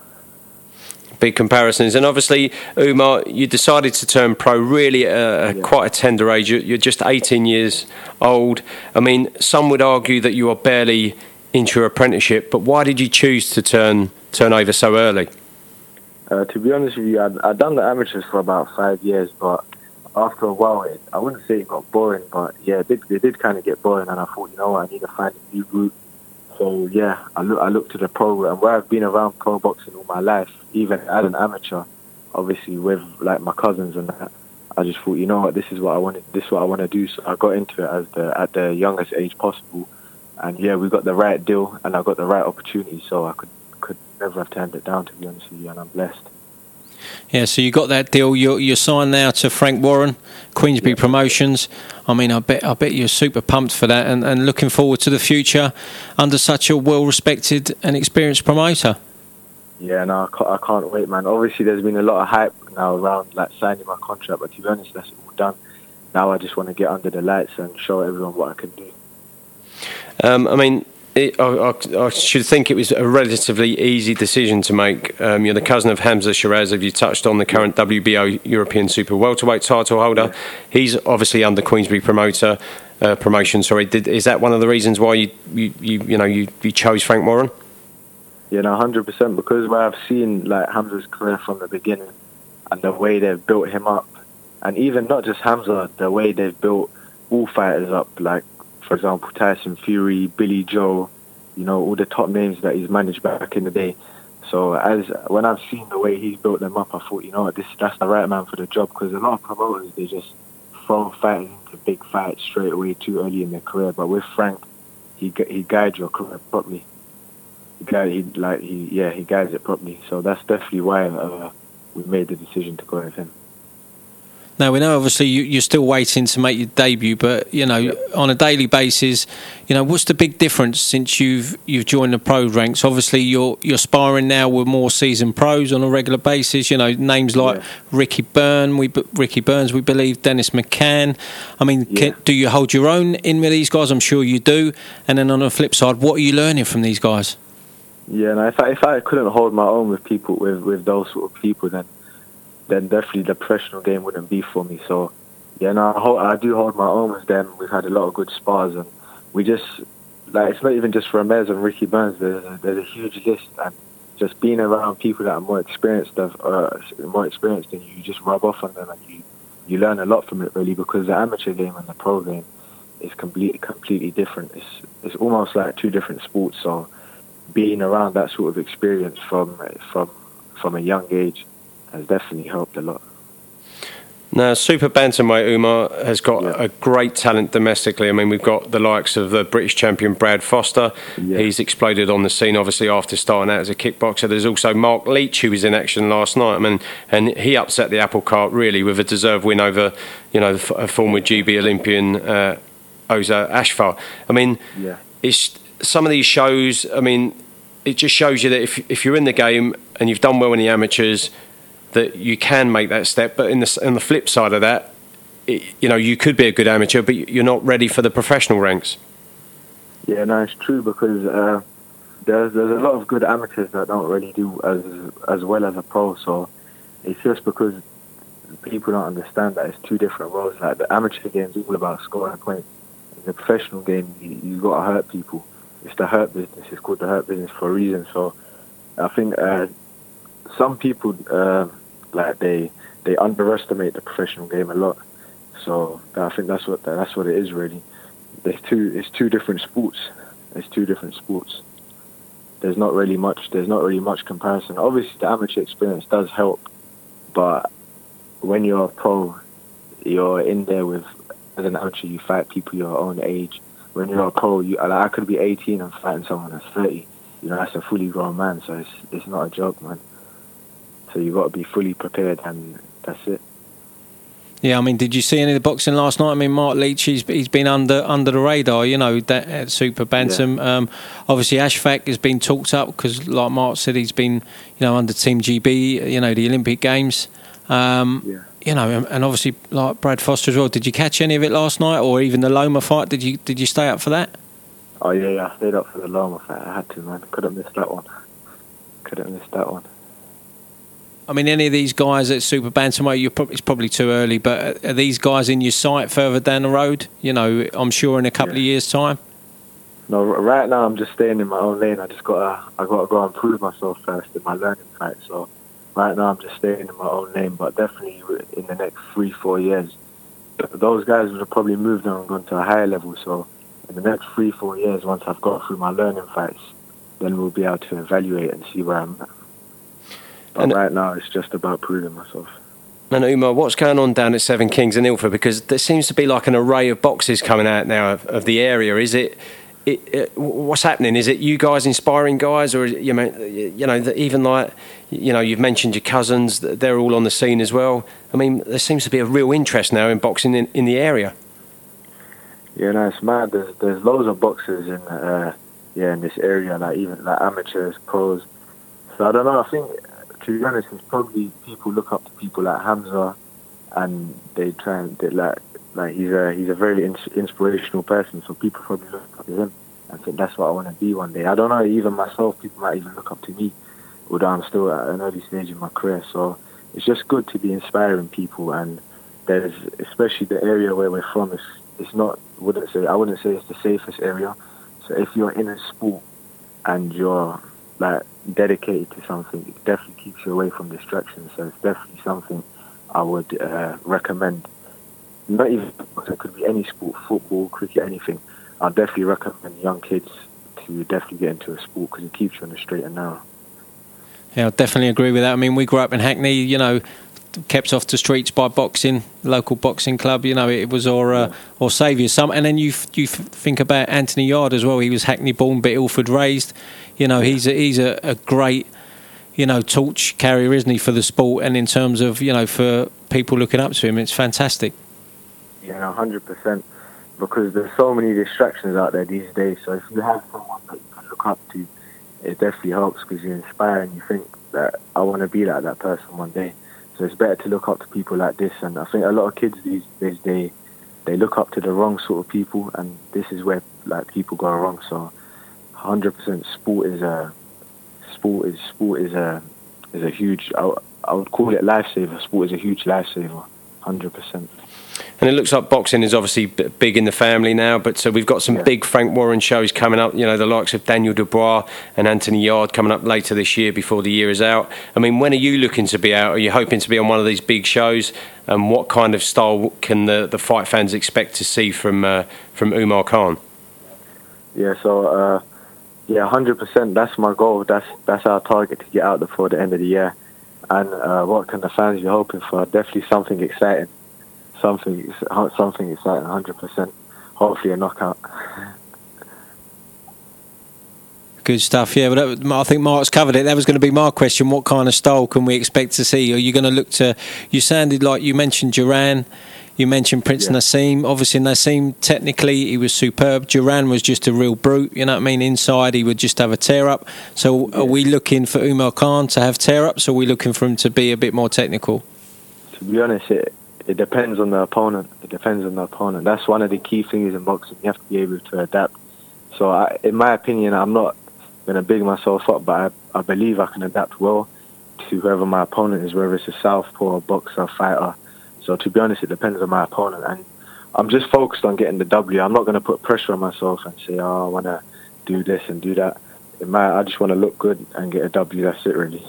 Big comparisons. And obviously, Umar, you decided to turn pro really at a, Yeah. quite a tender age. You're you're just eighteen years old. I mean, some would argue that you are barely into your apprenticeship, but why did you choose to turn turn over so early? Uh, to be honest with you, I'd, I'd done the amateurs for about five years, but after a while, it, I wouldn't say it got boring, but yeah, it did, it did kind of get boring, and I thought, you know what, I need to find a new route. So yeah, I look, I looked to the pro, and where I've been around pro boxing all my life, even as an amateur, obviously with like my cousins and that, I just thought, you know what, this is what I wanted, this is what I want to do. So I got into it as the at the youngest age possible, and yeah, we got the right deal, and I got the right opportunity, so I could could never have turned it down, to be honest with you, and I'm blessed. Yeah, so you got that deal. You're, you're signed now to Frank Warren, Queensbury Yeah. Promotions. I mean, I bet I bet you're super pumped for that, and, and looking forward to the future under such a well-respected and experienced promoter. Yeah, no, I can't, I can't wait, man. Obviously, there's been a lot of hype now around like signing my contract, but to be honest, that's all done. Now I just want to get under the lights and show everyone what I can do. Um, I mean, it, I, I, I should think it was a relatively easy decision to make. Um, you're the cousin of Hamza Shiraz, as you touched on, the current W B O European Super Welterweight title holder. Yeah. He's obviously under Queensbury promoter uh, promotion. Sorry, Did, is that one of the reasons why you you, you, you know you, you chose Frank Warren? Yeah, no, one hundred percent, because where I've seen like Hamza's career from the beginning, and the way they've built him up, and even not just Hamza, the way they've built all fighters up, like for example Tyson Fury, Billy Joe, you know, all the top names that he's managed back in the day. So as when I've seen the way he's built them up, I thought, you know what, this that's the right man for the job, because a lot of promoters, they just throw fighters into big fights straight away too early in their career. But with Frank, he he guides your career properly. He guide, he like he yeah he guides it properly. So that's definitely why uh, we made the decision to go with him. Now, we know obviously you, you're still waiting to make your debut, but you know, yep. on a daily basis, you know, what's the big difference since you've you've joined the pro ranks? Obviously, you're you're sparring now with more seasoned pros on a regular basis. You know, names like yeah. Ricky Byrne, we Ricky Burns, we believe, Dennis McCann. I mean, yeah. can, do you hold your own in with these guys? I'm sure you do. And then on the flip side, what are you learning from these guys? Yeah, no, if I if I couldn't hold my own with people with with those sort of people, then. then definitely the professional game wouldn't be for me. So, yeah, no, I, hold, I do hold my own with them. We've had a lot of good spars, and we just, like, it's not even just Ramez and Ricky Burns. There's a, there's a huge list, and just being around people that are more experienced, of, uh, more experienced than you, you just rub off on them, and you, you learn a lot from it, really, because the amateur game and the pro game is completely, completely different. It's, it's almost like two different sports, so being around that sort of experience from, from, from a young age has definitely helped a lot. Now, super bantamweight Umar has got yeah. a great talent domestically. I mean, we've got the likes of the British champion Brad Foster. Yeah. He's exploded on the scene, obviously, after starting out as a kickboxer. There's also Mark Leach, who was in action last night. I mean, and he upset the apple cart, really, with a deserved win over, you know, a former G B Olympian, uh, Oza Ashfar. I mean, yeah. it's some of these shows, I mean, it just shows you that if if you're in the game and you've done well in the amateurs, that you can make that step. But in the, on the flip side of that, it, you know, you could be a good amateur, but you're not ready for the professional ranks. Yeah, no, it's true, because uh, there's there's a lot of good amateurs that don't really do as as well as a pro. So it's just because people don't understand that it's two different roles. Like the amateur game is all about scoring points. In the professional game, you, you got to hurt people. It's the hurt business. It's called the hurt business for a reason. So I think uh, some people uh, like they they underestimate the professional game a lot. So I think that's what that's what it is really. There's two it's two different sports. It's two different sports. There's not really much. There's not really much comparison. Obviously, the amateur experience does help, but when you're a pro, you're in there with as an amateur. You fight people your own age. When you're a pro, you like, I could be eighteen and fighting someone that's thirty. You know, that's a fully grown man. So it's it's not a joke, man. So you got to be fully prepared, and that's it. Yeah, I mean, did you see any of the boxing last night? I mean, Mark Leach, he's, he's been under under the radar, you know, that at Super Bantam. Yeah. Um, obviously, Ashfaq has been talked up because, like Mark said, he's been, you know, under Team G B, you know, the Olympic Games. Um, yeah. You know, and, and obviously, like Brad Foster as well. Did you catch any of it last night, or even the Loma fight? Did you did you stay up for that? Oh yeah, yeah, I stayed up for the Loma fight. I had to, man. Couldn't miss that one. Couldn't miss that one. I mean, any of these guys at Super Bantamweight, you're probably, it's probably too early, but are these guys in your sight further down the road? You know, I'm sure in a couple yeah. of years' time. No, right now I'm just staying in my own lane. I just gotta, I gotta go and prove myself first in my learning fight. So right now I'm just staying in my own lane, but definitely in the next three, four years, those guys would have probably moved on and gone to a higher level. So in the next three, four years, once I've got through my learning fights, then we'll be able to evaluate and see where I'm at. But and right now, it's just about proving myself. And Umar, what's going on down at Seven Kings in Ilford? Because there seems to be like an array of boxes coming out now of, of the area. Is it, it, it? What's happening? Is it you guys inspiring guys, or you know, you know, even like, you know, you've mentioned your cousins; they're all on the scene as well. I mean, there seems to be a real interest now in boxing in, in the area. Yeah, no, it's mad. There's there's loads of boxers in uh, yeah in this area, like even like amateurs, pros. So I don't know. I think, to be honest, it's probably people look up to people like Hamza, and they try and they like like he's a he's a very ins- inspirational person. So people probably look up to him and think that's what I want to be one day. I don't know. Even myself, people might even look up to me, although I'm still at an early stage in my career. So it's just good to be inspiring people. And there's especially the area where we're from. It's it's not wouldn't say I wouldn't say it's the safest area. So if you're in a sport and you're like dedicated to something, it definitely keeps you away from distractions. So it's definitely something I would uh, recommend. Not even, it could be any sport, football, cricket, anything. I'd definitely recommend young kids to definitely get into a sport because it keeps you on the straight and narrow. Yeah, I definitely agree with that. I mean, we grew up in Hackney, you know, kept off the streets by boxing, local boxing club. You know, it was our uh, our saviour. Some, and then you you think about Anthony Yard as well. He was Hackney born, but Ilford raised. You know, he's a, he's a, a great, you know, torch carrier, isn't he, for the sport? And in terms of, you know, for people looking up to him, it's fantastic. Yeah, one hundred percent. Because there's so many distractions out there these days. So if you have someone that you can look up to, it definitely helps because you inspire and you think that I want to be like that person one day. So it's better to look up to people like this. And I think a lot of kids these days, they they look up to the wrong sort of people, and this is where like people go wrong. So one hundred percent sport is a sport is sport is a is a huge. I, I would call it lifesaver. Sport is a huge lifesaver. one hundred percent. And it looks like boxing is obviously big in the family now, but so we've got some yeah. big Frank Warren shows coming up, you know, the likes of Daniel Dubois and Anthony Yard coming up later this year before the year is out. I mean, when are you looking to be out? Are you hoping to be on one of these big shows? And what kind of style can the, the fight fans expect to see from uh, from Umar Khan? Yeah, so, uh, yeah, one hundred percent, that's my goal. That's that's our target, to get out before the end of the year. And uh, what can the fans be hoping for? Definitely something exciting. Something, something exciting, one hundred percent. Hopefully a knockout. Good stuff, yeah. But that, I think Mark's covered it. That was going to be my question. What kind of style can we expect to see? Are you going to look to... You sounded like you mentioned Duran, you mentioned Prince yeah. Nassim. Obviously, Nassim, technically, he was superb. Duran was just a real brute, you know what I mean? Inside, he would just have a tear-up. So yeah. Are we looking for Umar Khan to have tear-ups, or are we looking for him to be a bit more technical? To be honest, it... It depends on the opponent. It depends on the opponent. That's one of the key things in boxing. You have to be able to adapt. So, I, in my opinion, I'm not going to big myself up, but I, I believe I can adapt well to whoever my opponent is, whether it's a southpaw, a boxer, fighter. So, to be honest, it depends on my opponent. And I'm just focused on getting the W. I'm not going to put pressure on myself and say, oh, I want to do this and do that. In my, I just want to look good and get a W. That's it, really.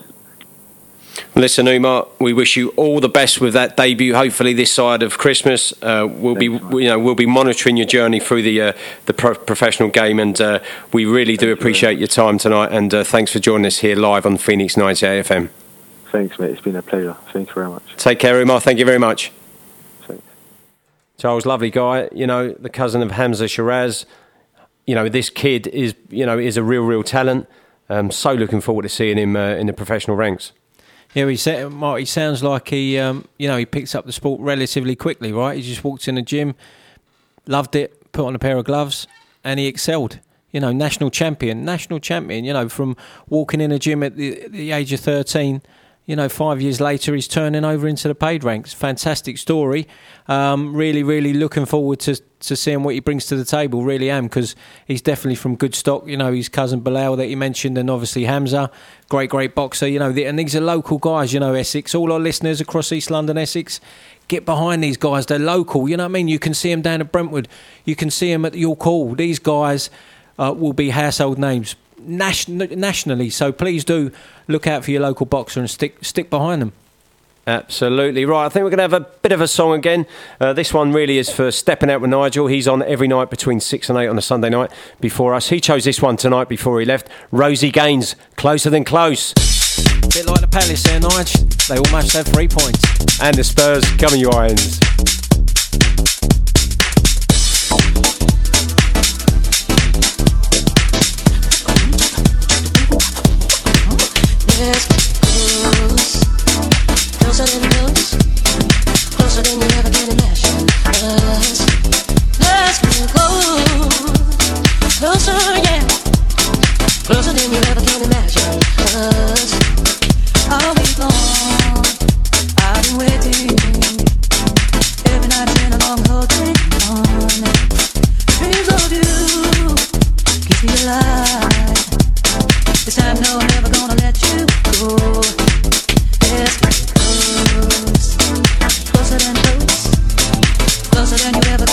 Listen, Umar, we wish you all the best with that debut. Hopefully, this side of Christmas, uh, we'll be, you know, we'll be monitoring your journey through the uh, the pro- professional game, and uh, we really do appreciate your time tonight. And uh, thanks for joining us here live on Phoenix ninety-eight F M. Thanks, mate. It's been a pleasure. Thanks very much. Take care, Umar. Thank you very much. Thanks. Charles, lovely guy. You know, the cousin of Hamza Shiraz. You know, this kid is, you know, is a real, real talent. Um, so looking forward to seeing him uh, in the professional ranks. Yeah, he said, Mark, he sounds like he, um, you know, he picks up the sport relatively quickly, right? He just walked in the gym, loved it, put on a pair of gloves, and he excelled. You know, national champion, national champion, you know, from walking in a gym at the, the age of thirteen, you know, five years later, he's turning over into the paid ranks. Fantastic story. Um, really, really looking forward to, to seeing what he brings to the table. Really am, because he's definitely from good stock. You know, his cousin Bilal that you mentioned, and obviously Hamza, great, great boxer. You know, the, and these are local guys, you know, Essex. All our listeners across East London, Essex, get behind these guys. They're local, you know what I mean? You can see them down at Brentwood. You can see them at York Hall. These guys uh, will be household names nationally, so please do look out for your local boxer and stick stick behind them. Absolutely right. I think we're going to have a bit of a song again. Uh, this one really is for Stepping Out with Nigel. He's on every night between six and eight on a Sunday night before us. He chose this one tonight before he left. Rosie Gaines, Closer Than Close. Bit like the Palace there, Nigel. They almost have three points. And the Spurs, come on you irons. Closer than close, closer than you ever can imagine. Us, let's get close, closer, yeah, closer than you ever can imagine. Us, all week long, I've been waiting. Every night and a long whole day on. Dreams of you keep me alive. This time, no, I'm never gonna let you go. Yes, closer than close, closer than you ever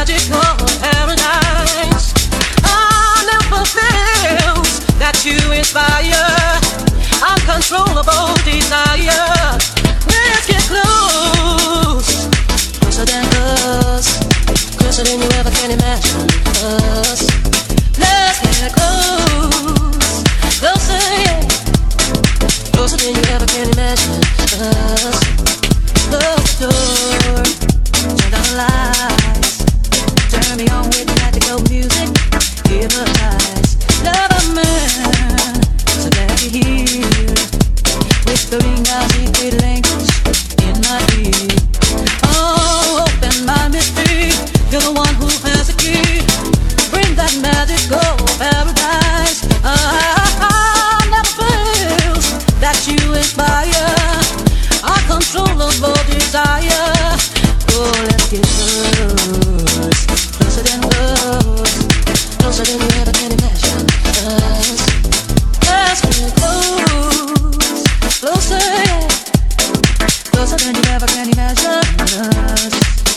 magical paradise. I never felt that you inspire uncontrollable desire. Let's get close, closer than us, closer than you ever can imagine us. Let's get close, closer, yeah, closer than you ever can imagine us. Close the door, turn down the lights, turn me on with magical music, hypnotize. Love a man, so glad you're here, whispering our secret language in my ear. Oh, open my mystery, you're the one who has the key. Bring that magical paradise. I never felt that you inspire uncontrollable desire. Oh, let's get close, closer than us, closer than you ever can imagine us. Let's get close, closer, yeah, closer than you ever can imagine us.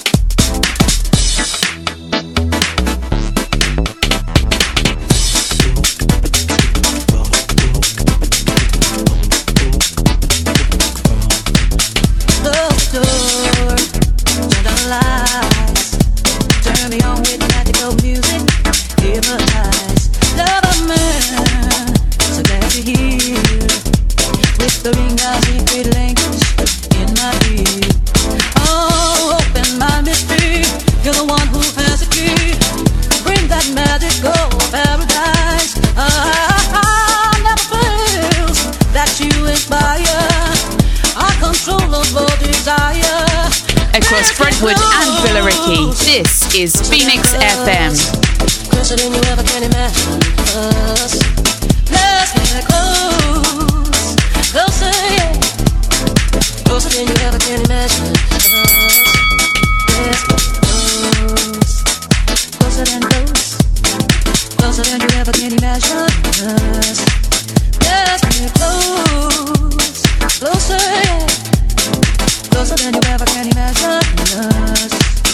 Across Brentwood and Billericay, this is Phoenix F M. Closer than you ever can imagine us. Let's get close, closer, yeah, closer than you ever can imagine us. Let's get close, closer than close, closer than you ever can imagine us. Let's get close, closer, yeah, closer than you ever can imagine us.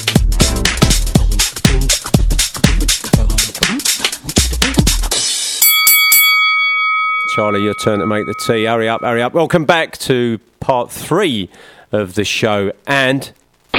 Charlie, your turn to make the tea. Hurry up, hurry up. Welcome back to part three of the show. And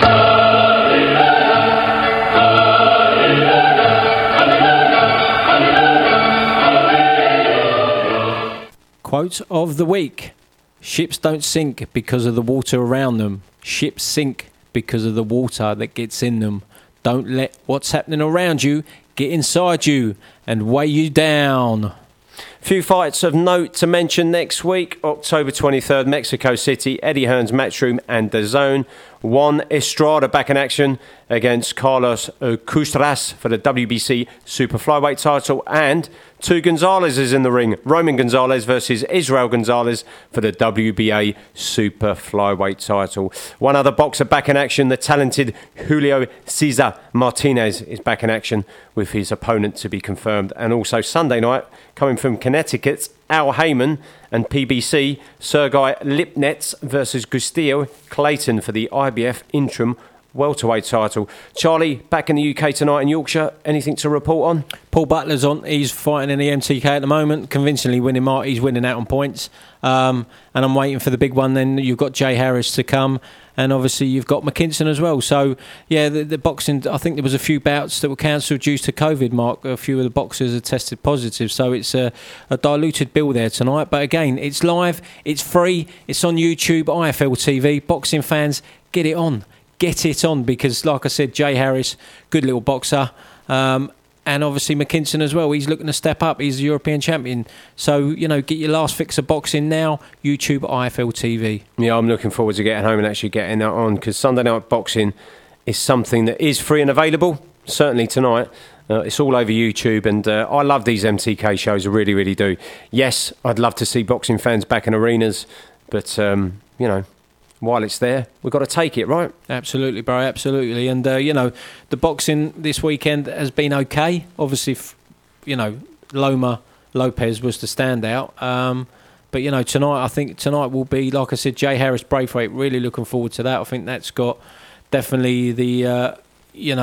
quote of the week. Ships don't sink because of the water around them. Ships sink because of the water that gets in them. Don't let what's happening around you get inside you and weigh you down. Few fights of note to mention next week. October twenty-third, Mexico City, Eddie Hearn's Matchroom and DAZN. Juan Estrada back in action against Carlos Custras for the W B C Super Flyweight title. And two Gonzalez's in the ring. Roman Gonzalez versus Israel Gonzalez for the W B A Super Flyweight title. One other boxer back in action. The talented Julio Cesar Martinez is back in action with his opponent to be confirmed. And also Sunday night, coming from Connecticut, Al Heyman and P B C, Sergei Lipnets versus Gustavo Clayton for the I B F interim welterweight title. Charlie, back in the U K tonight in Yorkshire, anything to report on? Paul Butler's on. He's fighting in the M T K at the moment, convincingly winning. Mark, he's winning out on points. Um, and I'm waiting for the big one. Then you've got Jay Harris to come. And obviously you've got McKinson as well. So, yeah, the, the boxing, I think there was a few bouts that were cancelled due to COVID, Mark. A few of the boxers have tested positive. So it's a, a diluted bill there tonight. But again, it's live, it's free, it's on YouTube, I F L T V. Boxing fans, get it on. Get it on because, like I said, Jay Harris, good little boxer. Um, and obviously McKinson as well. He's looking to step up. He's a European champion. So, you know, get your last fix of boxing now. YouTube, I F L T V. Yeah, I'm looking forward to getting home and actually getting that on because Sunday night boxing is something that is free and available, certainly tonight. Uh, it's all over YouTube and uh, I love these M T K shows. I really, really do. Yes, I'd love to see boxing fans back in arenas, but, um, you know, while it's there, we've got to take it, right? Absolutely, bro, absolutely. And, uh, you know, the boxing this weekend has been okay. Obviously, f- you know, Loma Lopez was the standout. Um, but, you know, tonight, I think tonight will be, like I said, Jay Harris, Braithwaite. Really looking forward to that. I think that's got definitely the, uh, you know,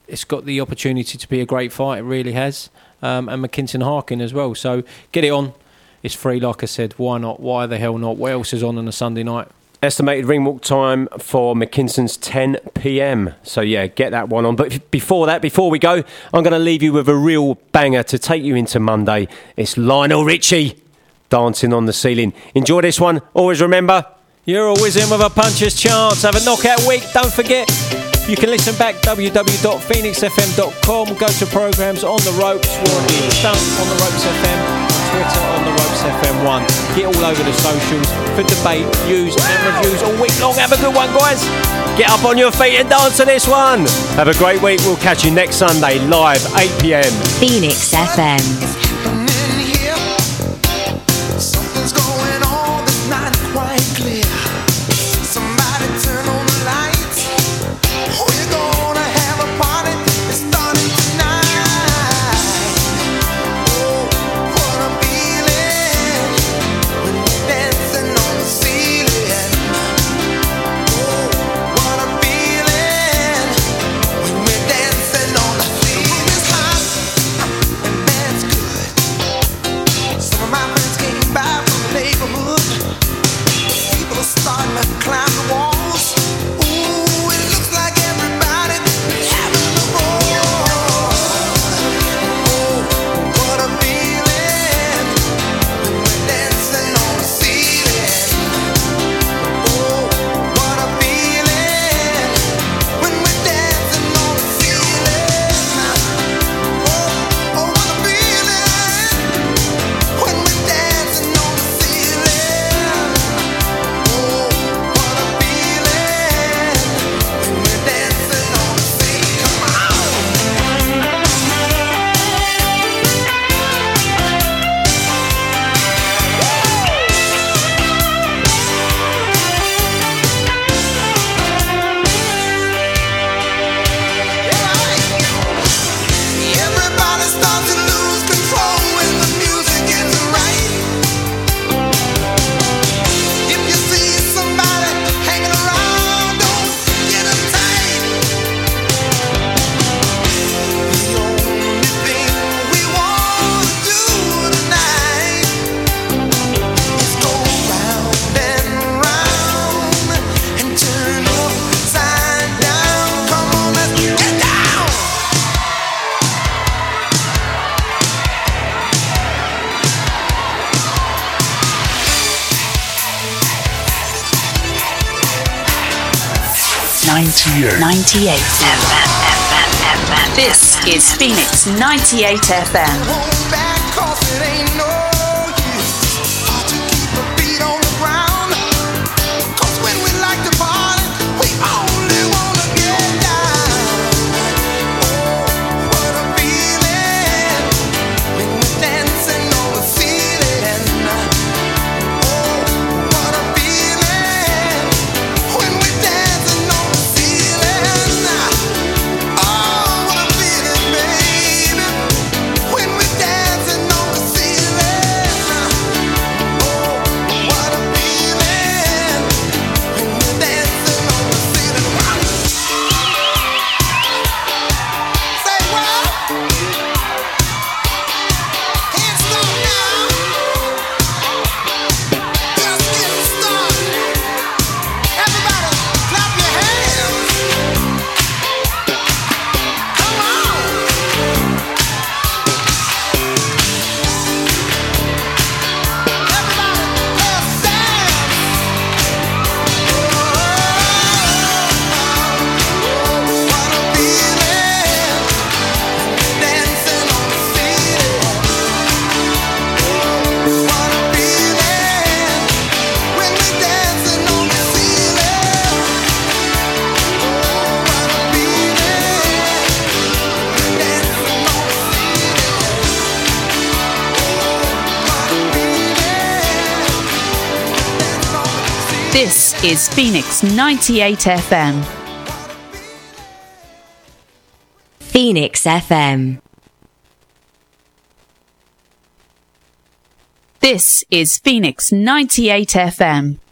it's got the opportunity to be a great fight. It really has. Um, and McKinson Harkin as well. So get it on. It's free, like I said. Why not? Why the hell not? What else is on on a Sunday night? Estimated ring walk time for McKinson's ten p.m. So, yeah, get that one on. But before that, before we go, I'm going to leave you with a real banger to take you into Monday. It's Lionel Richie, Dancing on the Ceiling. Enjoy this one. Always remember, you're always in with a puncher's chance. Have a knockout week. Don't forget, you can listen back w w w dot phoenix f m dot com. Go to programmes On The Ropes. We're on Insta On The Ropes F M. Twitter On The Ropes F M one. Get all over the socials for debate, views and reviews all week long. Have a good one, guys. Get up on your feet and dance to this one. Have a great week. We'll catch you next Sunday live eight p.m. Phoenix F M. Something's going on that's not quite clear. Somebody turn on the lights. We're gonna have a party. It's starting tonight. Oh, what a feeling when we're dancing on the ceiling. Oh, what a feeling when we're dancing on the ceiling. It's hot and that's good. Some of my friends came by from the neighborhood. People are starting to climb the walls. Ooh, it looks like everybody having a ball. Oh, what a feeling when we're dancing on the ceiling. Oh, what a feeling when we're dancing on the ceiling. Oh, oh, what a feeling when we're dancing on the ceiling. Oh, what a feeling when we're dancing on the ceiling. Come on. Everybody starts to lose control when the music is right. If you see somebody hanging around, don't get uptight. The only thing we want to do tonight is go round and round and turn upside down. Come on, let's get down. ninety-eight. ninety-eight F M. This is Phoenix ninety-eight F M. Hold back 'cause it ain't no use to keep a beat on the ground. 'Cause when we like to party, we only wanna get down. Oh, what a feeling when we're dancing on the ceiling. Oh, what a feeling when we're dancing on the ceiling. Oh, what a feeling, baby, when we're dancing on the ceiling. Oh, what a feeling when we're dancing on the ceiling. Say what? Can't stop now. Just getting started. Everybody, clap your hands. Come on. Everybody, let's dance. Oh, what a feeling dancing on the ceiling. Oh, what a feeling when we're dancing on the ceiling. Oh, what a feeling when we're dancing on the ceiling. This is Phoenix ninety-eight F M. Phoenix F M. This is Phoenix ninety-eight F M.